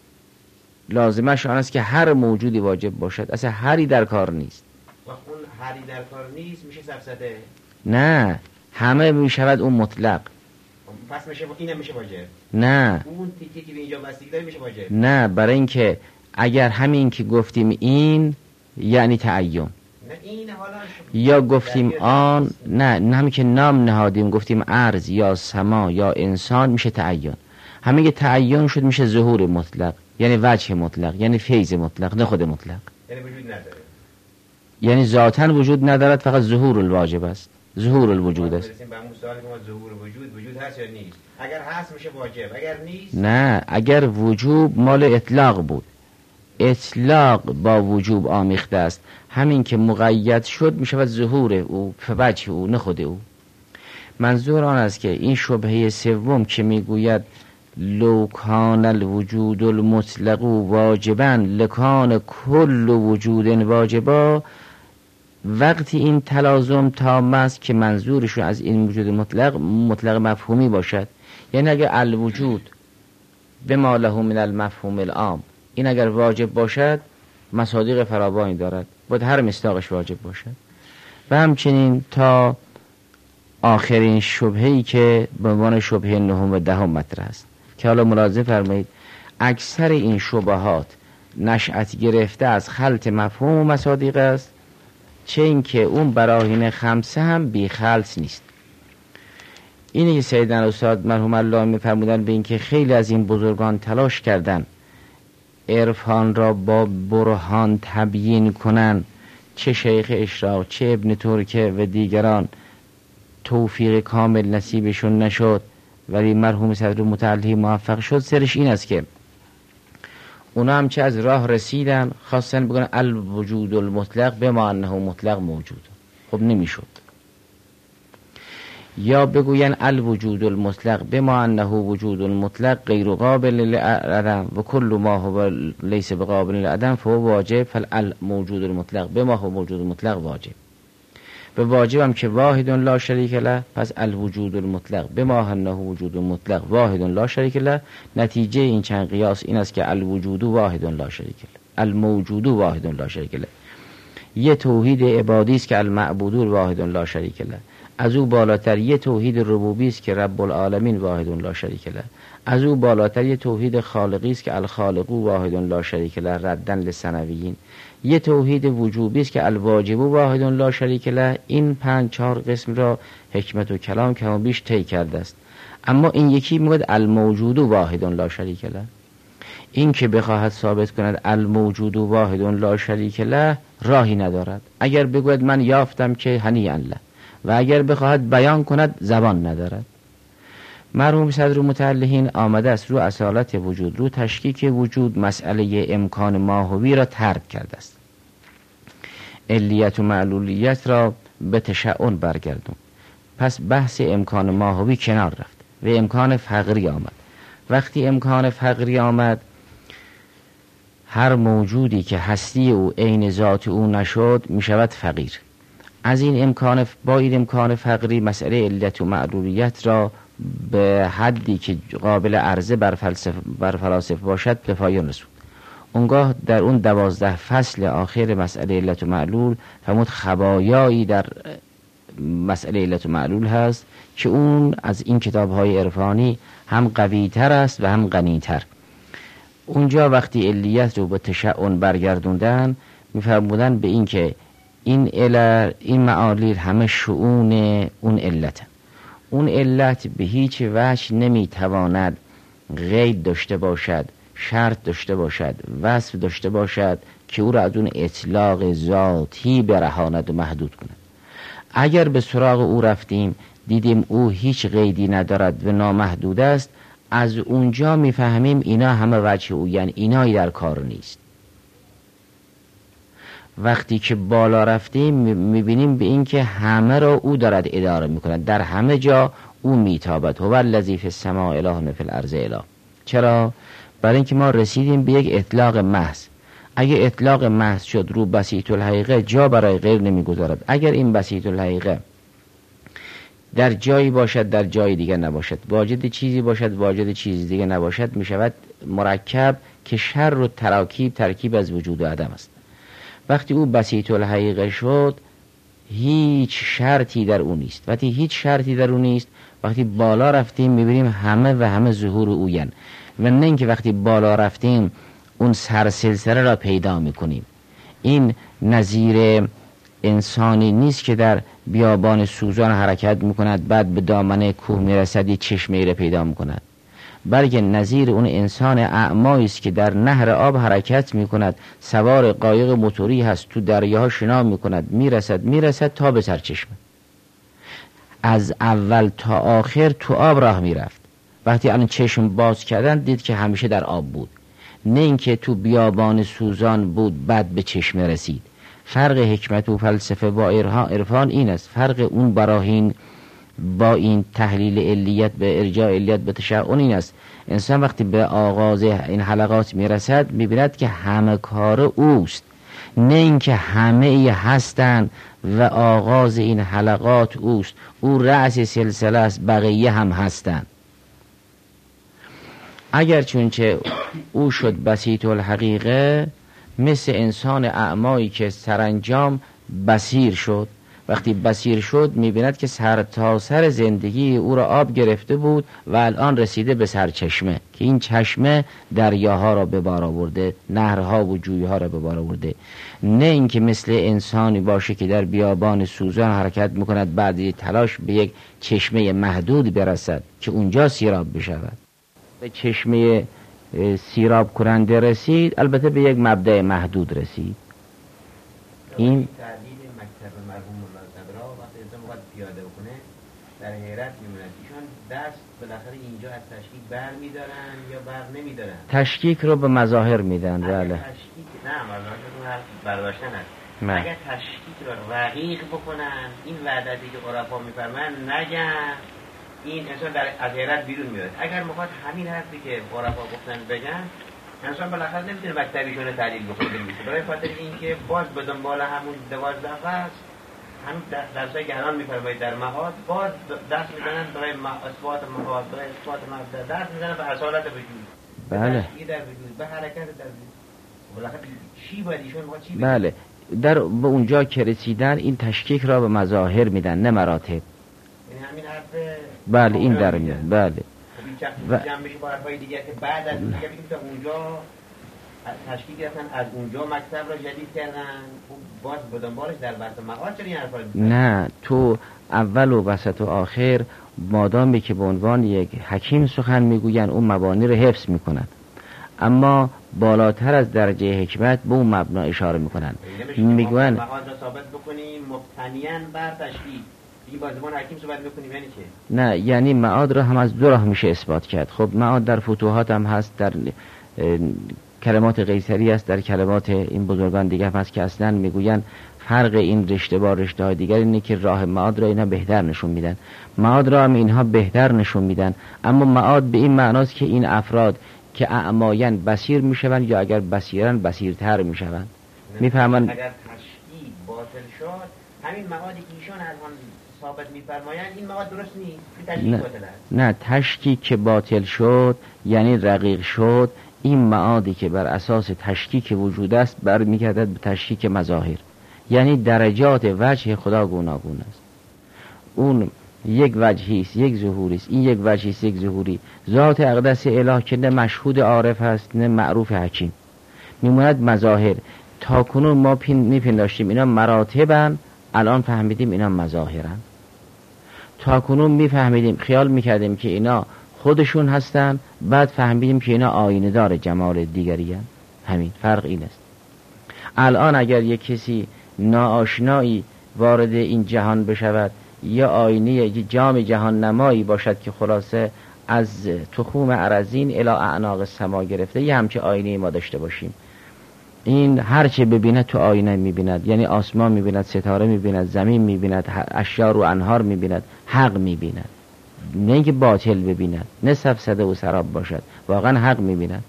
لازمش آن است که هر موجودی واجب باشد، اصلا هری در کار نیست. و اون هری در کار نیست میشه سفسطه. نه، همه میشود اون مطلق. پس میشه اینم میشه واجب. نه، اون تیکه که به اینجا بستگی داره میشه واجب. نه، برای اینکه اگر همین که گفتیم این یعنی تعین، نه این حالا یا گفتیم آن، نه همین که نام نهادیم گفتیم ارض یا سما یا انسان میشه تعین. همین که تعین شد میشه ظهور مطلق، یعنی وجه مطلق، یعنی فیض مطلق، نه خود مطلق. یعنی وجود نداره، یعنی ذاتاً وجود ندارد، فقط ظهور الواجب است، ظهور الوجود است. برسیم به همون سوالی که ما ظهور وجود هست یا نیست. اگر هست میشه واجب، اگر نیست نه. اگر وجوب مال اطلاق بود، اطلاق با وجوب آمیخته است، همین که مقید شد میشود ظهور او، فوجه او، نه خود او. منظور آن است که این شبهه سوم که میگوید لو کان الوجود المطلق واجبا لکان کل وجود واجبا، وقتی این تلازم تام است که منظورشون از این وجود مطلق مفهومی باشد، یعنی اگر الوجود به ما له من المفهوم العام، این اگر واجب باشد مصادیق فراوانی دارد، باید هر مصداقش واجب باشد. و همچنین تا آخرین شبهه‌ای که به عنوان شبهه نهم و دهم مطرح است که حالا ملاحظه فرمایید اکثر این شبهات نشأت گرفته از خلط مفهوم و مصادیق است، چه این که اون براهین خمسه هم بی خلط نیست. اینی که سیدنا استاد مرحوم الله می‌فرمودن به این که خیلی از این بزرگان تلاش کردن عرفان را با برهان تبیین کنن، چه شیخ اشراق چه ابن ترکه و دیگران توفیق کامل نصیبشون نشد، ولی مرحوم صدر متعلی موفق شد. سرش این است که اونا هم چه از راه رسیدن خواستن بگن الوجود المطلق بما انه مطلق موجود، خب نمیشد. یا بگوین الوجود المطلق بما انه وجود المطلق غیر قابل للعدم و کل ما هو لیس بقابل للعدم فهو واجب، فالموجود المطلق بما هو موجود المطلق واجب. به واجب هم که واحد لا شریک له، پس الوجود المطلق بما انه وجود المطلق واحد لا شریک له. نتیجه این چند قیاس این است که الوجود واحد لا شریک له، الموجود واحد لا شریک له. یه توحید عبادی است که المعبود واحد لا شریک له. از او بالاتر یه توحید ربوبی است که رب العالمین واحد لا شریک له. از او بالاتر یه توحید خالقی است که الخالق واحد لا شریک له ردن للثنویین. یه توحید وجوبی است که الواجب واحد لا شریک له. این 5-4 قسم را حکمت و کلام کم و بیش طی کرده است. اما این یکی میگه الموجود واحد لا شریک له. این که بخواهد ثابت کند الموجود واحد لا شریک له راهی ندارد. اگر بگوید من یافتم که هنیئا له، و اگر بخواهد بیان کند زبان ندارد. مرحوم صدر متعلهین آمده است رو اصالت وجود، رو تشکیک وجود مسئله امکان ماهوی را ترک کرده است. علیت و معلولیت را به تشعن برگردون. پس بحث امکان ماهوی کنار رفت و امکان فقری آمد. وقتی امکان فقری آمد، هر موجودی که هستی او عین ذات او نشد می شود فقیر. از این امکان با این امکان فقری مسئله علت و معلولیت را به حدی که قابل عرضه بر فلاسفه باشد به پایان رسوند. اونگاه در اون 12 فصل آخر مسئله علت و معلول فرمود خبایایی در مسئله علت و معلول هست که اون از این کتاب‌های عرفانی هم قوی‌تر است و هم غنی‌تر. اونجا وقتی علیت رو به تشعن برگردوندن می‌فرمودن به این که این معالیل همه شؤون اون علت. اون علت به هیچ وجه نمیتواند قید داشته باشد، شرط داشته باشد، وصف داشته باشد که او را از اون اطلاق ذاتی برهاند و محدود کند. اگر به سراغ او رفتیم دیدیم او هیچ قیدی ندارد و نامحدود است، از اونجا میفهمیم اینا همه وجه او، یعنی اینایی در کار نیست. وقتی که بالا رفتیم میبینیم به این که همه را او دارد اداره میکند، در همه جا او میتابد. هو الذی فی السماء اله و فی الارض اله. چرا؟ برای اینکه ما رسیدیم به یک اطلاق محض. اگه اطلاق محض شد رو بسیط الحقیقه جا برای غیر نمیگذارد. اگر این بسیط الحقیقه در جایی باشد در جای دیگر نباشد، واجد چیزی باشد واجد چیز دیگر نباشد، میشود مرکب که شر و ترکیب از وجود و عدم است. وقتی او بسیط الحقیقه شد هیچ شرطی در اون نیست. وقتی هیچ شرطی در اون نیست، وقتی بالا رفتیم میبینیم همه ظهور اوین، و نه اینکه وقتی بالا رفتیم اون سرسلسله را پیدا میکنیم. این نظیر انسانی نیست که در بیابان سوزان حرکت میکند بعد به دامنه کوه میرسد چشمه را پیدا میکند، بلکه نظیر اون انسان اعمایی است که در نهر آب حرکت میکند، سوار قایق موتوری هست، تو دریاها شنا میکند، میرسد تا به سرچشمه. از اول تا آخر تو آب راه میرفت. وقتی الان چشم باز کردن دید که همیشه در آب بود، نه اینکه تو بیابان سوزان بود بعد به چشمه رسید. فرق حکمت و فلسفه با عرفان این است. فرق اون براهین با این تحلیل علیت به ارجاع علیت به تشعن این است. انسان وقتی به آغاز این حلقات میرسد میبیند که همه کار اوست، نه اینکه همه ای هستند و آغاز این حلقات اوست. او رأس سلسله است، بقیه هم هستند. اگر چونچه او شد بسیط الحقیقه، مثل انسان اعمایی که سرانجام بصیر شد. وقتی بصیر شد می‌بیند که سر تا سر زندگی او را آب گرفته بود و الان رسیده به سرچشمه، که این چشمه دریاها را به بار آورده، نهرها و جویها را به بار آورده. نه اینکه مثل انسانی باشه که در بیابان سوزان حرکت میکند، بعد تلاش به یک چشمه محدود برسد که اونجا سیراب بشود. به چشمه سیراب کننده رسید، البته به یک مبدأ محدود رسید. این تعلیل مکتب مرحوم مولا صدرا وقتی انسان باید پیاده بکنه در حیرت میموند. ایشان دست بالاخره اینجا از تشکیک بر میدارن یا بر نمیدارن؟ تشکیک رو به مظاهر میدن. بله. تشکیک نه، مظاهر برداشتن است. نه. اگر تشکیک رو رقیق بکنن، این وعدتی که عرفا میفرمایند نگن، این انسان از حیرت بیرون میاد. اگر میخواد همین حرفی که عرفا گفتن بگن، انسان بالاخره نمیتونه مکتبیشون رو تعلیل بکنه میشه، برای خاطر اینکه باز به دنبال همون 12 فصل همون درسایی که الان میفرمایید در معاد، باز دست میزنن برای اثبات معاد، برای اثبات مبدا، دست میزنن به اصالت وجود. بله. در وجود، به حرکت در وجود. بالاخره چی باید ایشون میخواد چی؟ بله. در به اونجا که رسیدن این تشکیک را به مظاهر میدن، نه مراتب. یعنی همین حرف. بله این در میاد. بله. و جمع میشه با حرفای دیگه که بعد از دیگه بگیم تا اونجا تشکیل گرفتن، از اونجا مکتب را جدید کردن، باز به دنبالش در بحث معاد چرا این حرفا رو می‌زنن؟ نه، تو اول و وسط و آخر مادامی که به عنوان یک حکیم سخن میگوین اون مبانی رو حفظ میکنن، اما بالاتر از درجه حکمت به اون مبنا اشاره میکنن. میگوین معاد را ثابت بکنیم مبتنیاً بر تشکیل. این با زبان حکیم صحبت میکنیم یعنی چه؟ نه، یعنی معاد را هم از دو راه میشه اثبات کرد. خب معاد در فتوحات هم هست، در کلمات قیصری است، در کلمات این بزرگان دیگه هم هست که اصلا میگوین فرق این رشته با رشته های دیگر اینه که راه معاد را اینها بهتر نشون میدن، معاد را هم اینها بهتر نشون میدن. اما معاد به این معناست که این افراد که اعماین بصیر میشوند یا اگر بصیرن بصیرتر میشوند. میفهمن اگر تشکیل باطل شد، همین معادی که ایشون الان ثابت میفرمایند این معاد درست نیست، تشکیک باطل است. نه، تشکیک که باطل شد یعنی رقیق شد، این معادی که بر اساس تشکیک وجود است برمیگردد به تشکیک مظاهر، یعنی درجات وجه خدا گوناگون است. اون یک وجهی است، یک ظهوری است، این یک وجهی است، یک ظهوری. ذات اقدس اله که نه مشهود عارف هست نه معروف حکیم، میموند مظاهر. تا کنون ما میپنداشتیم اینا مراتبن، الان فهمیدیم اینا مظاهرن. تا کنون میفهمیدیم، خیال میکردیم که اینا خودشون هستن، بعد فهمیدیم که اینا آینه دار جمال دیگری هستن. همین فرق این است. الان اگر یک کسی ناآشنایی وارد این جهان بشود، یا آینه یا جام جهان نمایی باشد که خلاصه از تخوم ارزین الی اعناق سما گرفته، یه همچه آینه ما داشته باشیم، این هرچه ببیند تو آینه میبیند، یعنی آسمان میبیند، ستاره میبیند، زمین میبیند، اشیاء و انهار میبیند، حق میبیند، نه اینکه باطل ببیند، نه سفسده و سراب باشد، واقعا حق میبیند.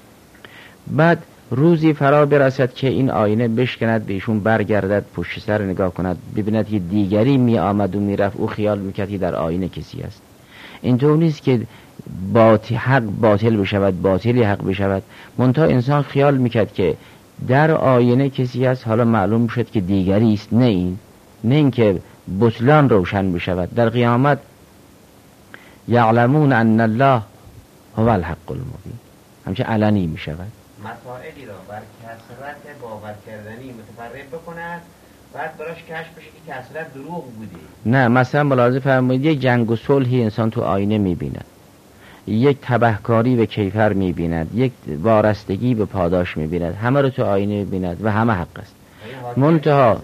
بعد روزی فرا برسد که این آینه بشکند، بهشون برگردد، پشت سر نگاه کند، ببیند که دیگری می آمد و می رفت، او خیال میکرد که در آینه کسی است. اینطور نیست که حق باطل بشود، باطلی حق بشود. منتها انسان خیال میکرد که در آینه کسی است، حالا معلوم شد که دیگری است. نه اینکه بطلان روشن بشود. در قیامت یعلمون ان الله هو الحق المبین، همچه علنی میشود. مسائلی را بر کثرت باور کردنی متفرق بکند، بعد براش کشف بشه که کثرت دروغ بوده. نه، مثلا ملاحظه فرمایید یک جنگ و صلحی انسان تو آینه میبیند، یک تبهکاری به کیفر میبیند، یک وارستگی به پاداش میبیند، همه رو تو آینه میبیند و همه حق است. منتها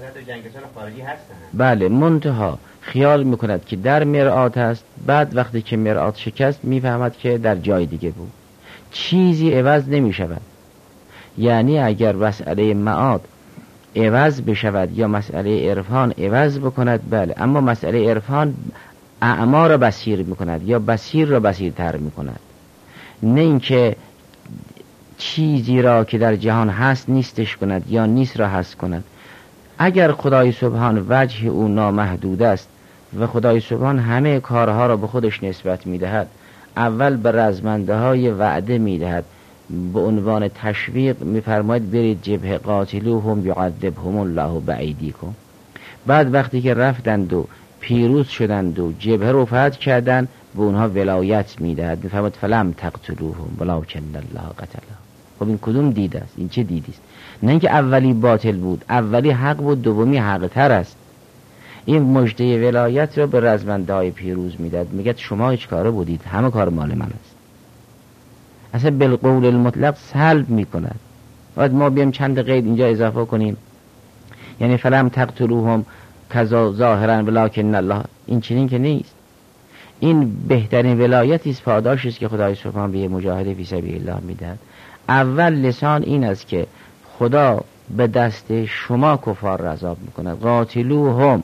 بله، منتها خیال میکند که در مرآت است، بعد وقتی که مرآت شکست میفهمد که در جای دیگه بود. چیزی عوض نمیشود. یعنی اگر مسئله معاد عوض بشود یا مسئله عرفان عوض بکند، بله، اما مسئله عرفان اعما را بصیر میکند یا بصیر را بصیرتر میکند، نه اینکه چیزی را که در جهان هست نیستش کند یا نیست را هست کند. اگر خدای سبحان وجه او نامحدود است و خدای سبحان همه کارها را به خودش نسبت میدهد، اول به رزمنده های وعده میدهد، به عنوان تشویق میفرماید برید جبهه قاتلوهم یعذبهم الله بایدیکم. بعد وقتی که رفتند و پیروز شدند و جبهه رو فتح کردند، به اونها ولایت میدهد، میفرماید فلم تقتلوهم ولکن الله قتلهم. خب این کدوم دید است؟ این چه دیدی است؟ نه اینکه اولی باطل بود، اولی حق بود، دومی حق تر است. این مژده ولایت را به رزمنده های پیروز میداد، میگه شما هیچ کاره بودید، همه کار مال من است. اصلا بالقول المطلق سلب میکند. باید ما بیام چند قید اینجا اضافه کنیم، یعنی فلم تقتلوهم کذا ظاهرا ولکن الله، این چنین که نیست. این بهترین ولایتی است، پاداشی است که خدای سبحان به مجاهد فی سبیل الله میدهد. اول لسان این است که خدا به دست شما کفار را عذاب میکند، قاتلوهم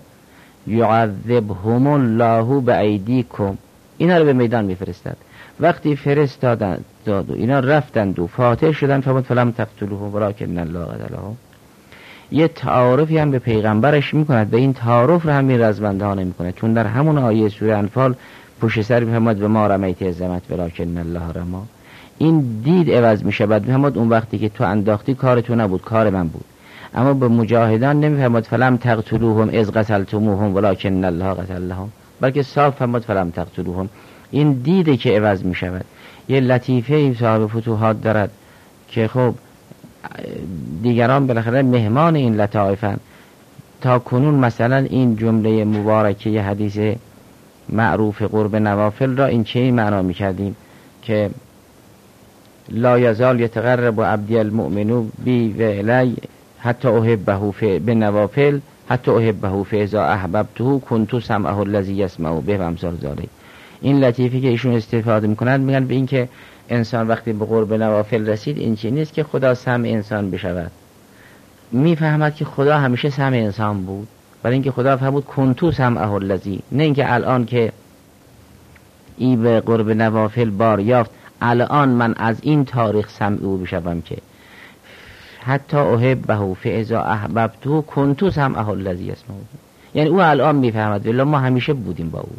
یعذبهم الله بایدیکم، اینا رو به میدان میفرستد. وقتی فرستادند و اینا رفتند و فاتح شدند، فرمود فلم تقتلوهم ولکن الله قتلهم. یه تعارفی هم به پیغمبرش میکند، به این تعارف رو هم این رزمنده ها نمیکند، چون در همون آیه سوره انفال پشت سر میفرماد و ما رمیت اذ رمت ولکن الله رمی. این دید عوض میشود، میفرماد اون وقتی که تو انداختی کار تو نبود، کار من بود. اما به مجاهدان نمیفرماد فلم تقتلوهم اذ قتلتموهم ولکن الله قتلهم، بلکه صاف فرمود فلم تقتلوهم. این دیده که عوض میشود. یه لطیفه صاحب فتوحات دارد که خب دیگران بالاخره مهمان این لطایفن. تا کنون مثلا این جمله مبارکه ی حدیث معروف قرب نوافل را این چه معنا میکردیم که لا یزال یتقرب عبدی المؤمن بی و الی حتی احبه به نوافل حتی احبه فاذا احببته کنت سمعه الذی یسمع به و امثال ذلک. این لطیفی که ایشون استفاده میکنند میگن به این که انسان وقتی به قرب نوافل رسید این چیز نیست که خدا سمع انسان بشود، میفهمد که خدا همیشه سمع انسان بود، برای اینکه خدا فرمود کنتو سمعه الذی، نه اینکه الان که این به قرب نوافل بار یافت الان من از این تاریخ سمع او بشوم، که حتی احبه فاذا احببته کنتو سمعه الذی یسمع، یعنی او الان میفهمد ولی ما همیشه بودیم با او.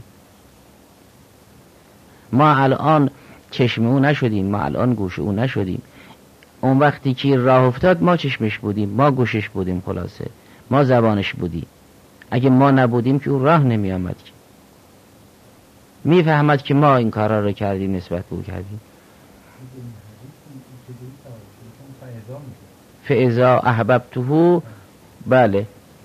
ما الان چشم او نشدیم، ما الان گوش او نشدیم. اون وقتی که راه افتاد ما چشمش بودیم، ما گوشش بودیم، خلاصه ما زبانش بودیم. اگه ما نبودیم که او راه نمی آمد، که میفهمد که ما این کارا رو کردیم، نسبت به او کردیم. فاذا احببته، بله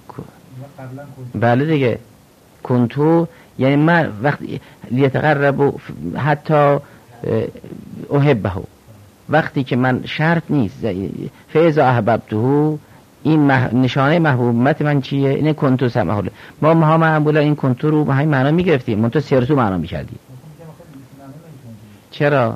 بله دیگه، کنتو یعنی من وقتی لیتقرب حتی احبه، وقتی که من شرط نیست فاذا احببته، این نشانه محبوبیت من چیه؟ اینه کنتو سمعه. ما معمولا این کنتو رو به همین معنا میگرفتیم، منتها سرتو معنا میکردیم. چرا؟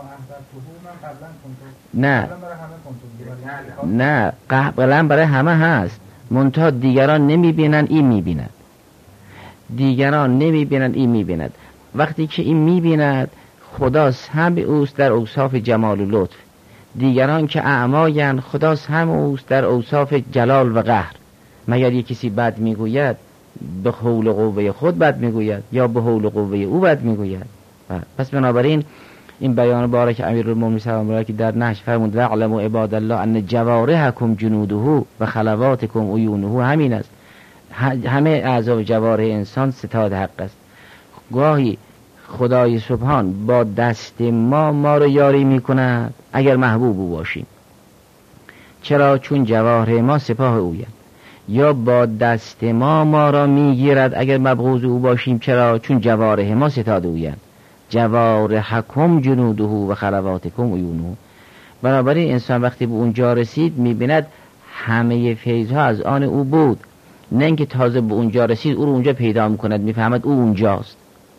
نه قبلا برای همه هست، منتها دیگران نمیبینن، این میبیند. دیگران نمیبینن، این میبیند. وقتی که این میبیند خدا سمع اوست در اوصاف جمال و لطف، دیگران که اعمایند خدا سمع اوست در اوصاف جلال و قهر. مگر یک کسی بد میگوید به حول و قوه خود بد میگوید یا به حول و قوه او بد میگوید؟ پس بنابراین این بیان بارک امیرالمومنین سلام الله که در نهج فرمود واعلموا عباد الله ان جوارحکم جنوده و خلواتکم عیونه، همین است. همه اعضای جوارح انسان ستاد حق است. گاهی خدای سبحان با دست ما رو یاری میکند اگر محبوب او باشیم. چرا؟ چون جوارح ما سپاه اویند. یا با دست ما را میگیرد اگر مبغوض او باشیم. چرا؟ چون جوارح ما ستاد اویند. جوارحکم جنوده و خلواتکم عیونه. بنابراین انسان وقتی به اونجا رسید میبیند همه فیضها از آن او بود، نه اینکه تازه به اونجا رسید او رو اونجا پیدا میکند، میفهمد او اونجاست.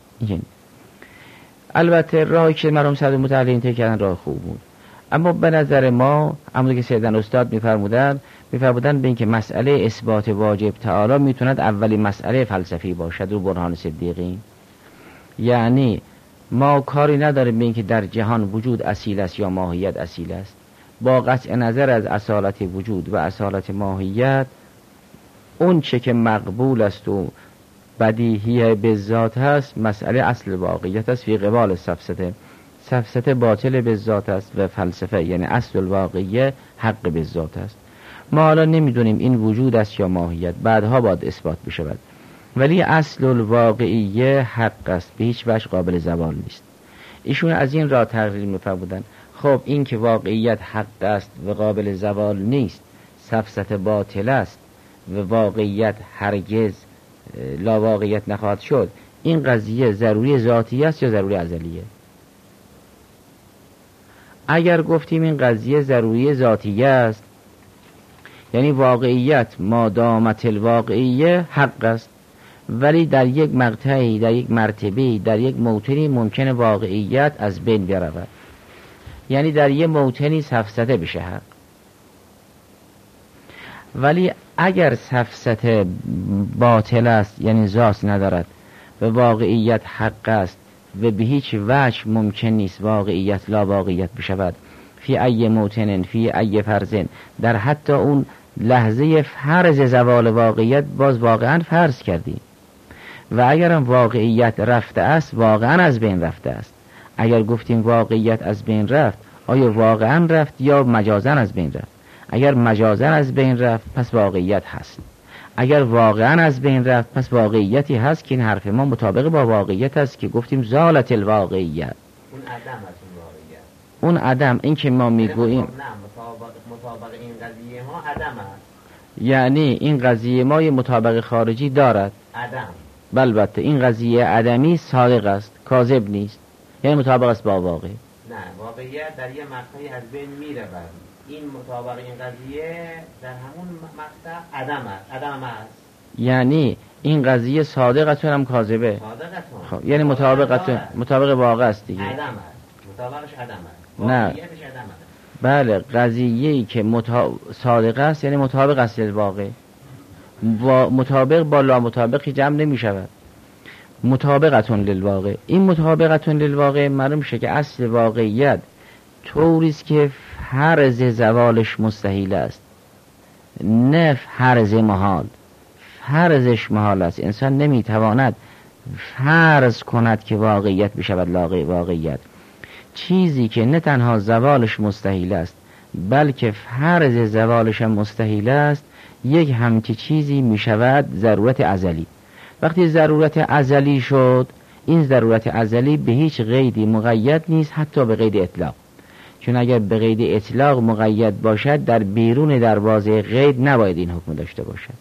البته راهی که مرحوم صدر متعلم طی کردن راه خوب بود، اما به نظر ما همونطور که سیدن استاد میفرمودن به اینکه مسئله اثبات واجب تعالی میتوند اولی مسئله فلسفی باشد رو برهان صدیقین. یعنی ما کاری نداریم به اینکه در جهان وجود اصیل است یا ماهیت اصیل است. با قطع نظر از اصالت وجود و اصالت ماهیت اون چه که مقبول است و بدیهی به ذات هست مسئله اصل واقعیت است فی قبال سفسطه باطل به ذات است و فلسفه یعنی اصل الواقعیه حق به ذات است. ما حالا نمیدونیم این وجود است یا ماهیت، بعدها باید اثبات بشود، ولی اصل الواقعیه حق است، به هیچ وجه قابل زوال نیست. ایشون از این راه تقریر می‌فرمودن خب این که واقعیت حق است و قابل زوال نیست، سفسطه باطل است و واقعیت هرگز لا واقعیت نخواهد شد، این قضیه ضروری ذاتی است یا ضروری ازلیه؟ اگر گفتیم این قضیه ضروری ذاتیه است یعنی واقعیت ما دامت الواقعیه حق است، ولی در یک مقطعی، در یک مرتبه، در یک موطنی ممکن واقعیت از بین برود، یعنی در یک موطنی سفسطه بشه حق. ولی اگر سفسطه باطل است یعنی ذات ندارد و واقعیت حق است و به هیچ وجه ممکن نیست واقعیت لا واقعیت بشود فی ای موطن فی ای فرض، در حتی اون لحظه فرض زوال واقعیت باز واقعا فرض کردیم و اگرم واقعیت رفته است واقعا از بین رفته است. اگر گفتیم واقعیت از بین رفت آیا واقعا رفت یا مجازا از بین رفت؟ اگر مجازا از بین رفت پس واقعیت هست، اگر واقعا از بین رفت پس واقعیتی هست که این حرف ما مطابق با واقعیت است که گفتیم زالت الواقعیت. اون عدم است اون واقعیت، اون عدم این که ما میگوییم نه مطابق این قضیه ما عدم است، یعنی این قضیه ما یه مطابق خارجی دارد عدم، البته این قضیه عدمی صادق است کاذب نیست، یعنی مطابق است با واقع. نه واقعیت در یه مقطعی از بین میره، این مطابق این قضیه در همون مقطع عدم است، عدم است، یعنی این قضیه صادقتون هم کاذبه. صادقتون خب یعنی مطابق واقع است دیگه. عدم است، مطابقش عدم است، نه واقعیتش عدم است. بله قضیه‌ای که صادق است یعنی مطابق است واقع، مطابق با لا مطابقی جمع نمی شود. مطابقتون للواقع، این مطابقتون للواقع معلوم شه که اصل واقعیت طوریست که فرض زوالش مستحیل است، نه فرض محال. فرضش محال است، انسان نمیتواند فرض کند که واقعیت بشود واقعیت. چیزی که نه تنها زوالش مستحیل است بلکه فرض زوالش هم مستحیل است، یک همچی چیزی میشود ضرورت ازلی. وقتی ضرورت ازلی شد، این ضرورت ازلی به هیچ قیدی مقید نیست، حتی به قید اطلاق. چون اگر به قید اطلاق مقید باشد در بیرون دروازه قید نباید این حکم داشته باشد.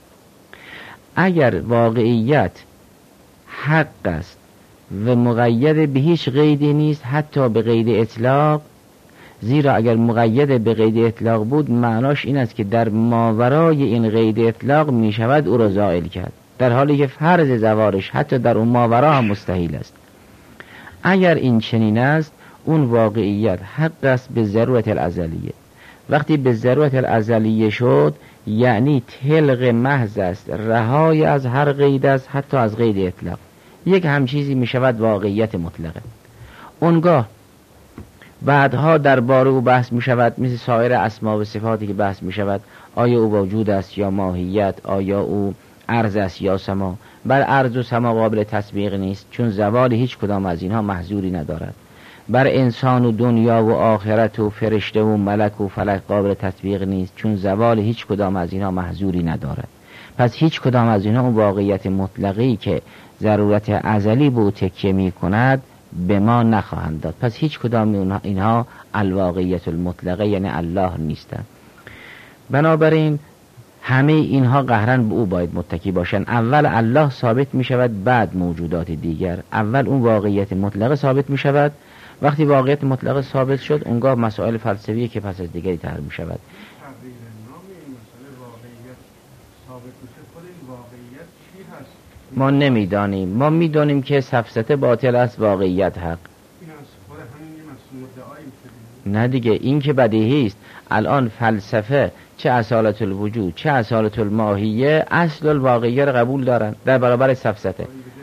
اگر واقعیت حق است و مقید به هیچ قیدی نیست حتی به قید اطلاق، زیرا اگر مقید به قید اطلاق بود معناش این است که در ماورای این قید اطلاق می شود او را زائل کرد، در حالی که فرض زوالش حتی در اون ماورا هم مستحیل است. اگر این چنین است اون واقعیت حق است به ضرورت الازلیه. وقتی به ضرورت الازلیه شد یعنی طلق محض است، رهای از هر قید است، حتی از قید اطلاق. یک همچیزی می شود واقعیت مطلقه. اونگاه بعدها درباره او بحث می شود، مثل سایر اسما و صفاتی که بحث می شود، آیا او وجود است یا ماهیت، آیا او عرض است یا سما. بر عرض و سما قابل تطبیق نیست، چون زوال هیچ کدام از اینها محذوری ندارد. بر انسان و دنیا و آخرت و فرشته و ملک و فلک قابل تطبیق نیست، چون زوال هیچ کدام از اینها محذوری ندارد. پس هیچ کدام از اینها اون واقعیت مطلقی که ضرورت ازلی به او تکیه می کند به ما نخواهند داد. پس هیچ کدام اینها الواقعیت المطلقه یعنی الله نیستند. بنابراین همه اینها قهرن به او باید متکی باشند. اول الله ثابت می شود، بعد موجودات دیگر. اول اون واقعیت مطلقه ثابت می شود، وقتی واقعیت مطلقه ثابت شد اونگاه مسائل فلسفی که پس از دیگری طرح می شود. ما نمیدانیم، ما میدانیم که سفسطه باطل است، واقعیت حق. نه دیگه، این که بدیهی است. الان فلسفه چه اصالت الوجود چه اصالت الماهیه اصل الواقعیه را قبول دارن در برابر سفسطه.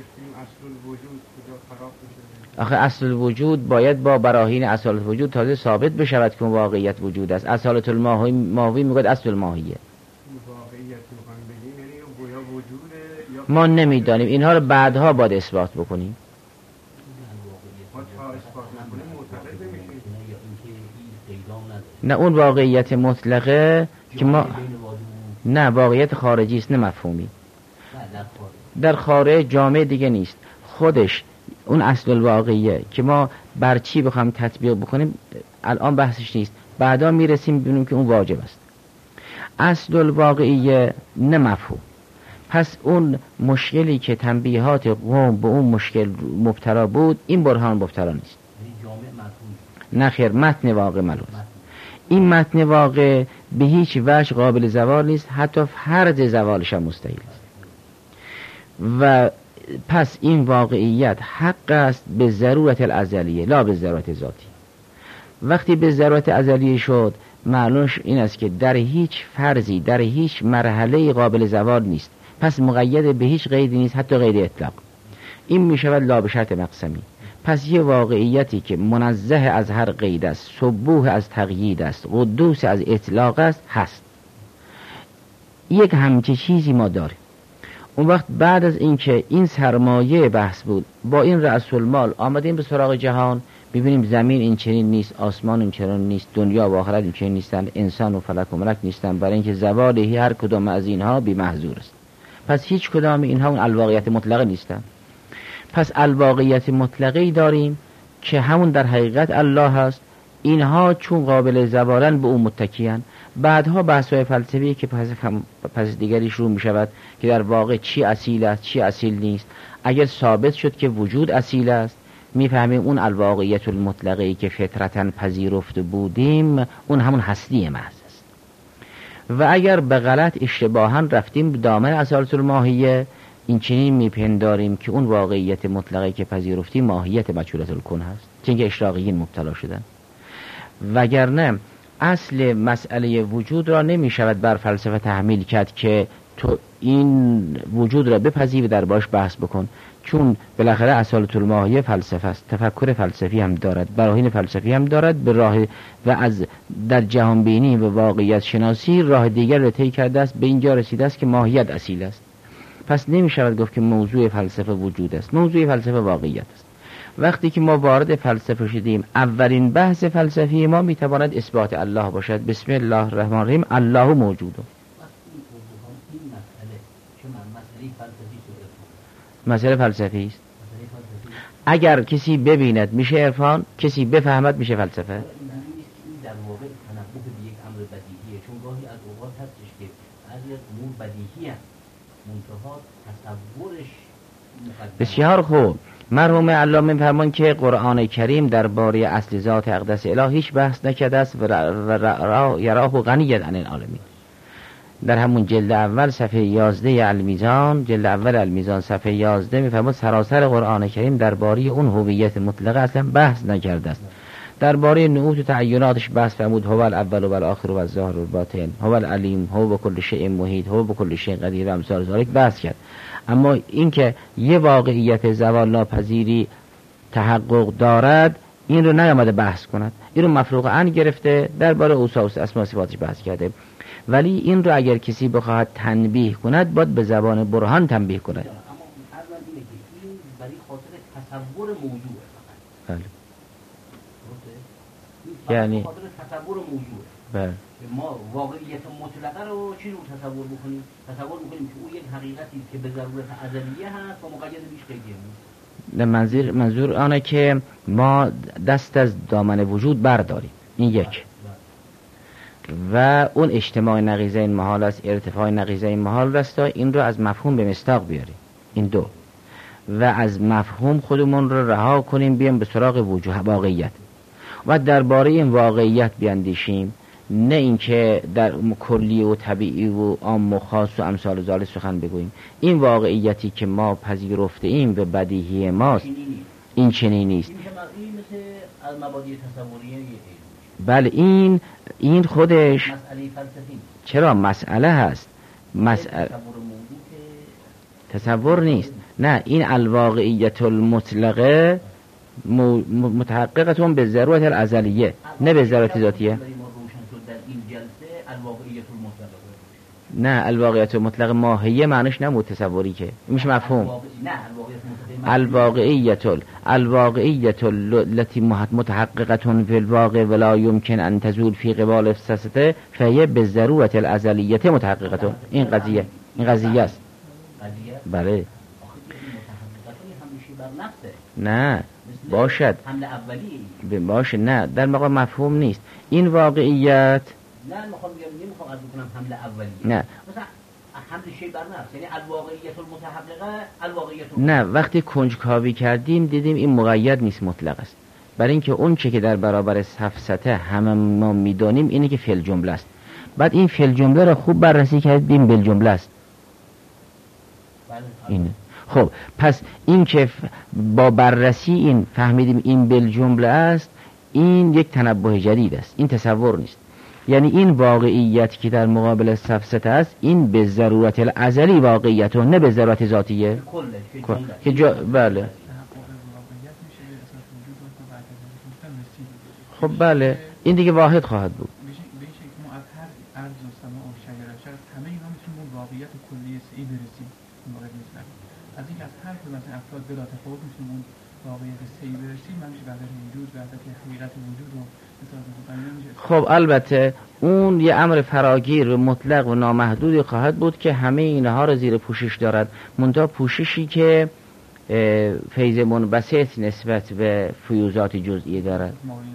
آخه اصل الوجود باید با براهین اصالت الوجود تازه ثابت بشود که واقعیت وجود است. اصالت الماهی میگوید اصل الماهیه. واقعیت میخوایم بگیم ما نمیدانیم، اینها رو بعدها باید اثبات بکنیم. نه اون واقعیت مطلقه که ما نه واقعیت خارجی است، نه مفهومی. در خارج جامعه دیگه نیست، خودش اون اصل الواقعیه که ما بر چی بخوام تطبیق بکنیم الان بحثش نیست، بعدا میرسیم ببینیم که اون واجب است. اصل الواقعیه نه مفهوم. پس اون مشکلی که تنبیهات قوم به اون مشکل مبتلا بود، این برهان مبتلا نیست. نه خیر، متن واقع ملوز. این متن واقع به هیچ وجه قابل زوال نیست، حتی فرض زوالش هم مستحیل است. و پس این واقعیت حق است به ضرورت الازلیه لا به ضرورت ذاتی. وقتی به ضرورت ازلیه شد، معلومش این است که در هیچ فرضی، در هیچ مرحله قابل زوال نیست، پس مقید به هیچ قیدی نیست، حتی قید اطلاق. این می شود لا به شرط مقسمی. پس یه واقعیتی که منزه از هر قید است، سبوح از تقیید است، قدوس از اطلاق است، هست. یک همچه چیزی ما داریم. اون وقت بعد از اینکه این سرمایه بحث بود، با این رأس المال آمدیم به سراغ جهان، ببینیم زمین این چنین نیست، آسمان این چنین نیست، دنیا و آخرت این چنین نیستن، انسان و فلک و ملک نیستن، برای اینکه زوال هر کدام از اینها بی محظور است. پس هیچ کدام اینها اون الواقعیت مطلقه نیستن. پس الواقعیت مطلقی داریم که همون در حقیقت الله هست. اینها چون قابل زوالن به اون متکیان. بعدها بحث‌های فلسفی که پس دیگری شروع می شود که در واقع چی اصیل است، چی اصیل نیست. اگر ثابت شد که وجود اصیل است، میفهمیم اون الواقعیت المطلقی که فطرتاً پذیرفته بودیم، اون همون هستی محض است. و اگر به غلط اشتباهاً رفتیم به دامن اصالت الماهیه، این چنین میپنداریم که اون واقعیت مطلقی که پذیرفتیم ماهیت مجهولة الکن هست، چون که اشراقیین مبتلا شدن. وگرنه اصل مسئله وجود را نمی شود بر فلسفه تحمیل کرد که تو این وجود را بپذیر و دربارش بحث بکن، چون بالاخره اصالت الماهیه فلسفه است، تفکر فلسفی هم دارد، براهین فلسفی هم دارد، به راه و از در جهان بینی و واقعیت شناسی راه دیگر را طی کرده است، به اینجا رسیده است که ماهیت اصیل است. پس نمی شود گفت که موضوع فلسفه وجود است، موضوع فلسفه واقعیت است. وقتی که ما وارد فلسفه شدیم، اولین بحث فلسفی ما می تواند اثبات الله باشد. بسم الله الرحمن الرحیم، الله موجود. مسئله فلسفی است. اگر کسی ببیند میشه عرفان، کسی بفهمد میشه فلسفه. در واقع تنبه به یک امر بدیهیه، چون گاهی از اوقات هستش که بعضی از امور بدیهی هست، منتها تصورش مقدم. بسیار خوب. مرحوم علامه می‌فرمان که قرآن کریم درباره اصل ذات اقدس اله هیچ بحث نکرده است و یراه غنی‌اً عن العالمین. در همون جلد اول صفحه 11 المیزان، جلد اول المیزان صفحه 11 می‌فرماد سراسر قرآن کریم درباره اون هویت مطلقه اصلا بحث نکرده است. درباره نعوت و تعیناتش بحث فرمود، هو الاول و الاخر و الظاهر و الباطن، هو العلیم، هو بكل شیء محیط، هو بكل شیء قدیر و امثال ذلک بحث کرد. اما اینکه یه واقعیت زوال ناپذیری تحقق دارد، این رو نیامده بحث کند، این رو مفروغ عن گرفته، درباره اوصاف اسما صفاتش بحث کرده. ولی این رو اگر کسی بخواهد تنبیه کند، باید به زبان برهان تنبیه کند. اما اول اینه که این برای خاطر تصور موضوعه فقط. بله. یعنی خاطر تصور موضوعه. بله. ما واقعیت مطلقه رو چی رو تصور بکنیم؟ تصور بکنیم که او یک حقیقتی که به ضرورت ازلیه هست و مقید بیش قیدیه نیست. منظور آنه که ما دست از دامن وجود برداریم، این یک. و اون اجتماع نقیضه این محال است، ارتفاع نقیضه این محال است، این رو از مفهوم به مصداق بیاریم، این دو. و از مفهوم خودمون رو رها کنیم، بیام به سراغ وجود واقعیت و درباره این واقعیت بیاندیشیم، نه اینکه در کلی و طبیعی و عام و خاص و امثال ذالک سخن بگوییم. این واقعیتی که ما پذیرفته ایم به بدیهی ماست، این چنین نیست. این مثل از مبادی تصوریه. بله، این خودش مسئله فلسفی. چرا مسئله هست؟ مسئله تصور نیست. نه، این الواقعیت المطلقه متحققتون به ضرورت الازلیه، نه به ضرورت ذاتیه. نه الواقعیت مطلق ماهیه معنیش نه تصوری که میشه مفهوم. الواقعیت التي متحققة في الواقع ولا يمكن ان تزول في قبال السسته فهي بالضروره الازلیه متحققة. این قضیه است. بله نه باشد باشه، نه در مقام مفهوم نیست این واقعیت. نه نمیخوام عرض کنم حمله اولیه، نه مثلا حمله شی بر نفس، یعنی الواقعیت المتحققه الواقعیت نه وقتی کنجکاوی کردیم دیدیم این مقید نیست، مطلق است. برای اینکه اون چه که در برابر سفسطه همه ما میدانیم اینه که فعل جمله است. بعد این فعل جمله را خوب بررسی کردیم بالجمله است. اینه. خب پس این که با بررسی این فهمیدیم این بالجمله است، این یک تنبه جدید است، این تصور نیست. یعنی این واقعیت که در مقابل سفسطه است این به ضرورت الازلی واقعیت و نه به ضرورت ذاتیه که بله. خب بله این دیگه واحد خواهد بود. به شکل ما از هر ارض و سماع و شجر همه اینا میتونیم اون واقعیت کلی سی برسیم. از این از هر کدوم از افراد بلا تفاوت میتونیم اون واقعیت سی برسیم. من میشه وحدت وجود، وحدت حقیقت وجود و خب البته اون یه امر فراگیر و مطلق و نامحدودی خواهد بود که همه اینها رو زیر پوشش دارد، منتها پوششی که فیض منبسط نسبت به فیوزات جزئی دارد.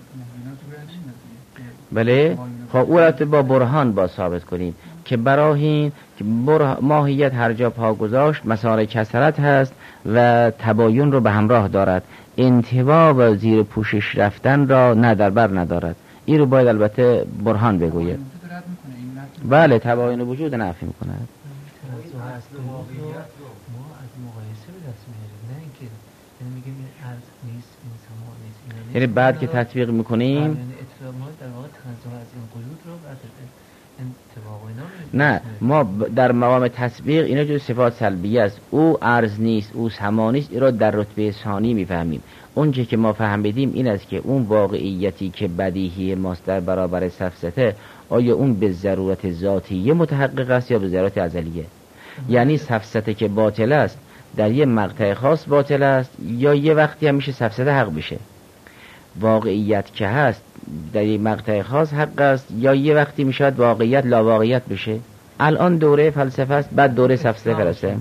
بله خب او با برهان با ثابت کنیم که براهین که ماهیت هر جا پا گذاشت مسار کثرت هست و تباین رو به همراه دارد، انتوا و زیر پوشش رفتن را نه در بر ندارد. این رو باید البته برهان بگوید. بله تباین وجود نفی میکنه. ما از مقایسه به دست میاریم، نه اینکه یعنی میگیم این ارض نیست، این سماع نیست، یعنی بعد که تطبیق میکنیم یعنی اطلاع ما در واقع تنزل از این قیود رو بعد انطباق اینا نه ما در مقام تطبیق اینا جز صفات سلبیه است. او ارض نیست، او سماع نیست، این را در رتبه ثانی میفهمیم. اونچه که ما فهمیدیم این است که اون واقعیتی که بدیهی ماست در برابر سفسطه آیا اون به ضرورت ذاتیه متحقق است یا به ضرورت ازلیه. یعنی سفسطه که باطل است در یه مقطع خاص باطل است یا یه وقتی هم میشه سفسطه حق بشه. واقعیت که هست در یه مقطع خاص حق است یا یه وقتی میشود واقعیت لا واقعیت بشه. الان دوره فلسفه است، بعد دوره سفسطه فرسته.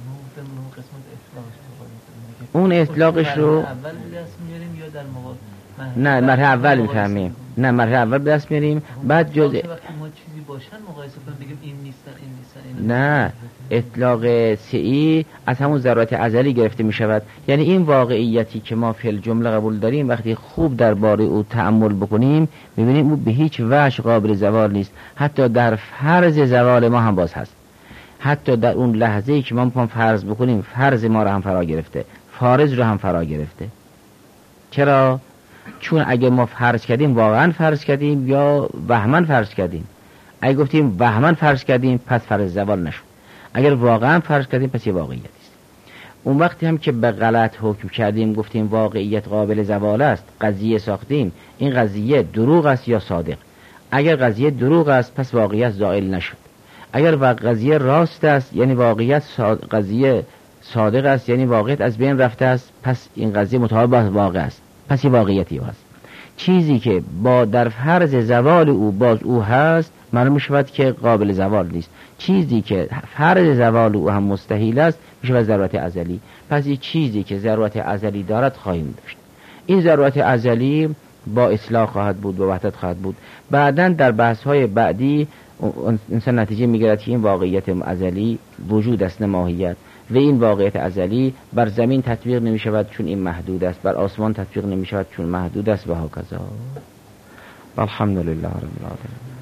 اون اطلاقش رو اول دست میاریم یا در مقابل نه مرحله اول میفهمیم، نه مرحله اول دست میاریم بعد جز وقتی ما چیزی باشن مقایسه کنیم بگیم این نیستن این نیستن این نه اطلاق سعی از همون ضرورت ازلی گرفته می شود. یعنی این واقعیتی که ما فی الجمله قبول داریم وقتی خوب درباره او تأمل بکنیم میبینیم او به هیچ وجه قابل زوال نیست. حتی در فرض زوال ما هم باز هست. حتی در اون لحظه‌ای که ما میخوام فرض بکنیم فرض ما رو هم فرا گرفته، فارض رو هم فرا گرفته. چرا؟ چون اگه ما فرض کردیم واقعا فرض کردیم یا وهمن فرض کردیم. اگه گفتیم وهمن فرض کردیم پس فرض زوال نشد، اگر واقعا فرض کردیم پس یه واقعیت است. اون وقتی هم که به غلط حکم کردیم گفتیم واقعیت قابل زوال است، قضیه ساختیم، این قضیه دروغ است یا صادق. اگر قضیه دروغ است پس واقعیت زائل نشد. اگر قضیه راست است یعنی واقعیت قضیه صادق است یعنی واقعیت از بین رفته است، پس این قضیه مطابق با واقع است، پس یه واقعیتی است. چیزی که با در فرض زوال او باز او هست معلوم شود که قابل زوال نیست. چیزی که فرض زوال او هم مستحیل است میشه ضرورت ازلی. پس این چیزی که ضرورت ازلی دارد خواهیم داشت. این ضرورت ازلی با اصلاح خواهد بود، با وحدت خواهد بود. بعداً در بحث‌های بعدی انسان نتیجه میگیرد که این واقعیت ازلی وجود است، ماهیت، و این واقعیت ازلی بر زمین تطبیق نمی شود چون این محدود است، بر آسمان تطبیق نمی شود چون محدود است و هکذا. الحمدلله رب العالمین.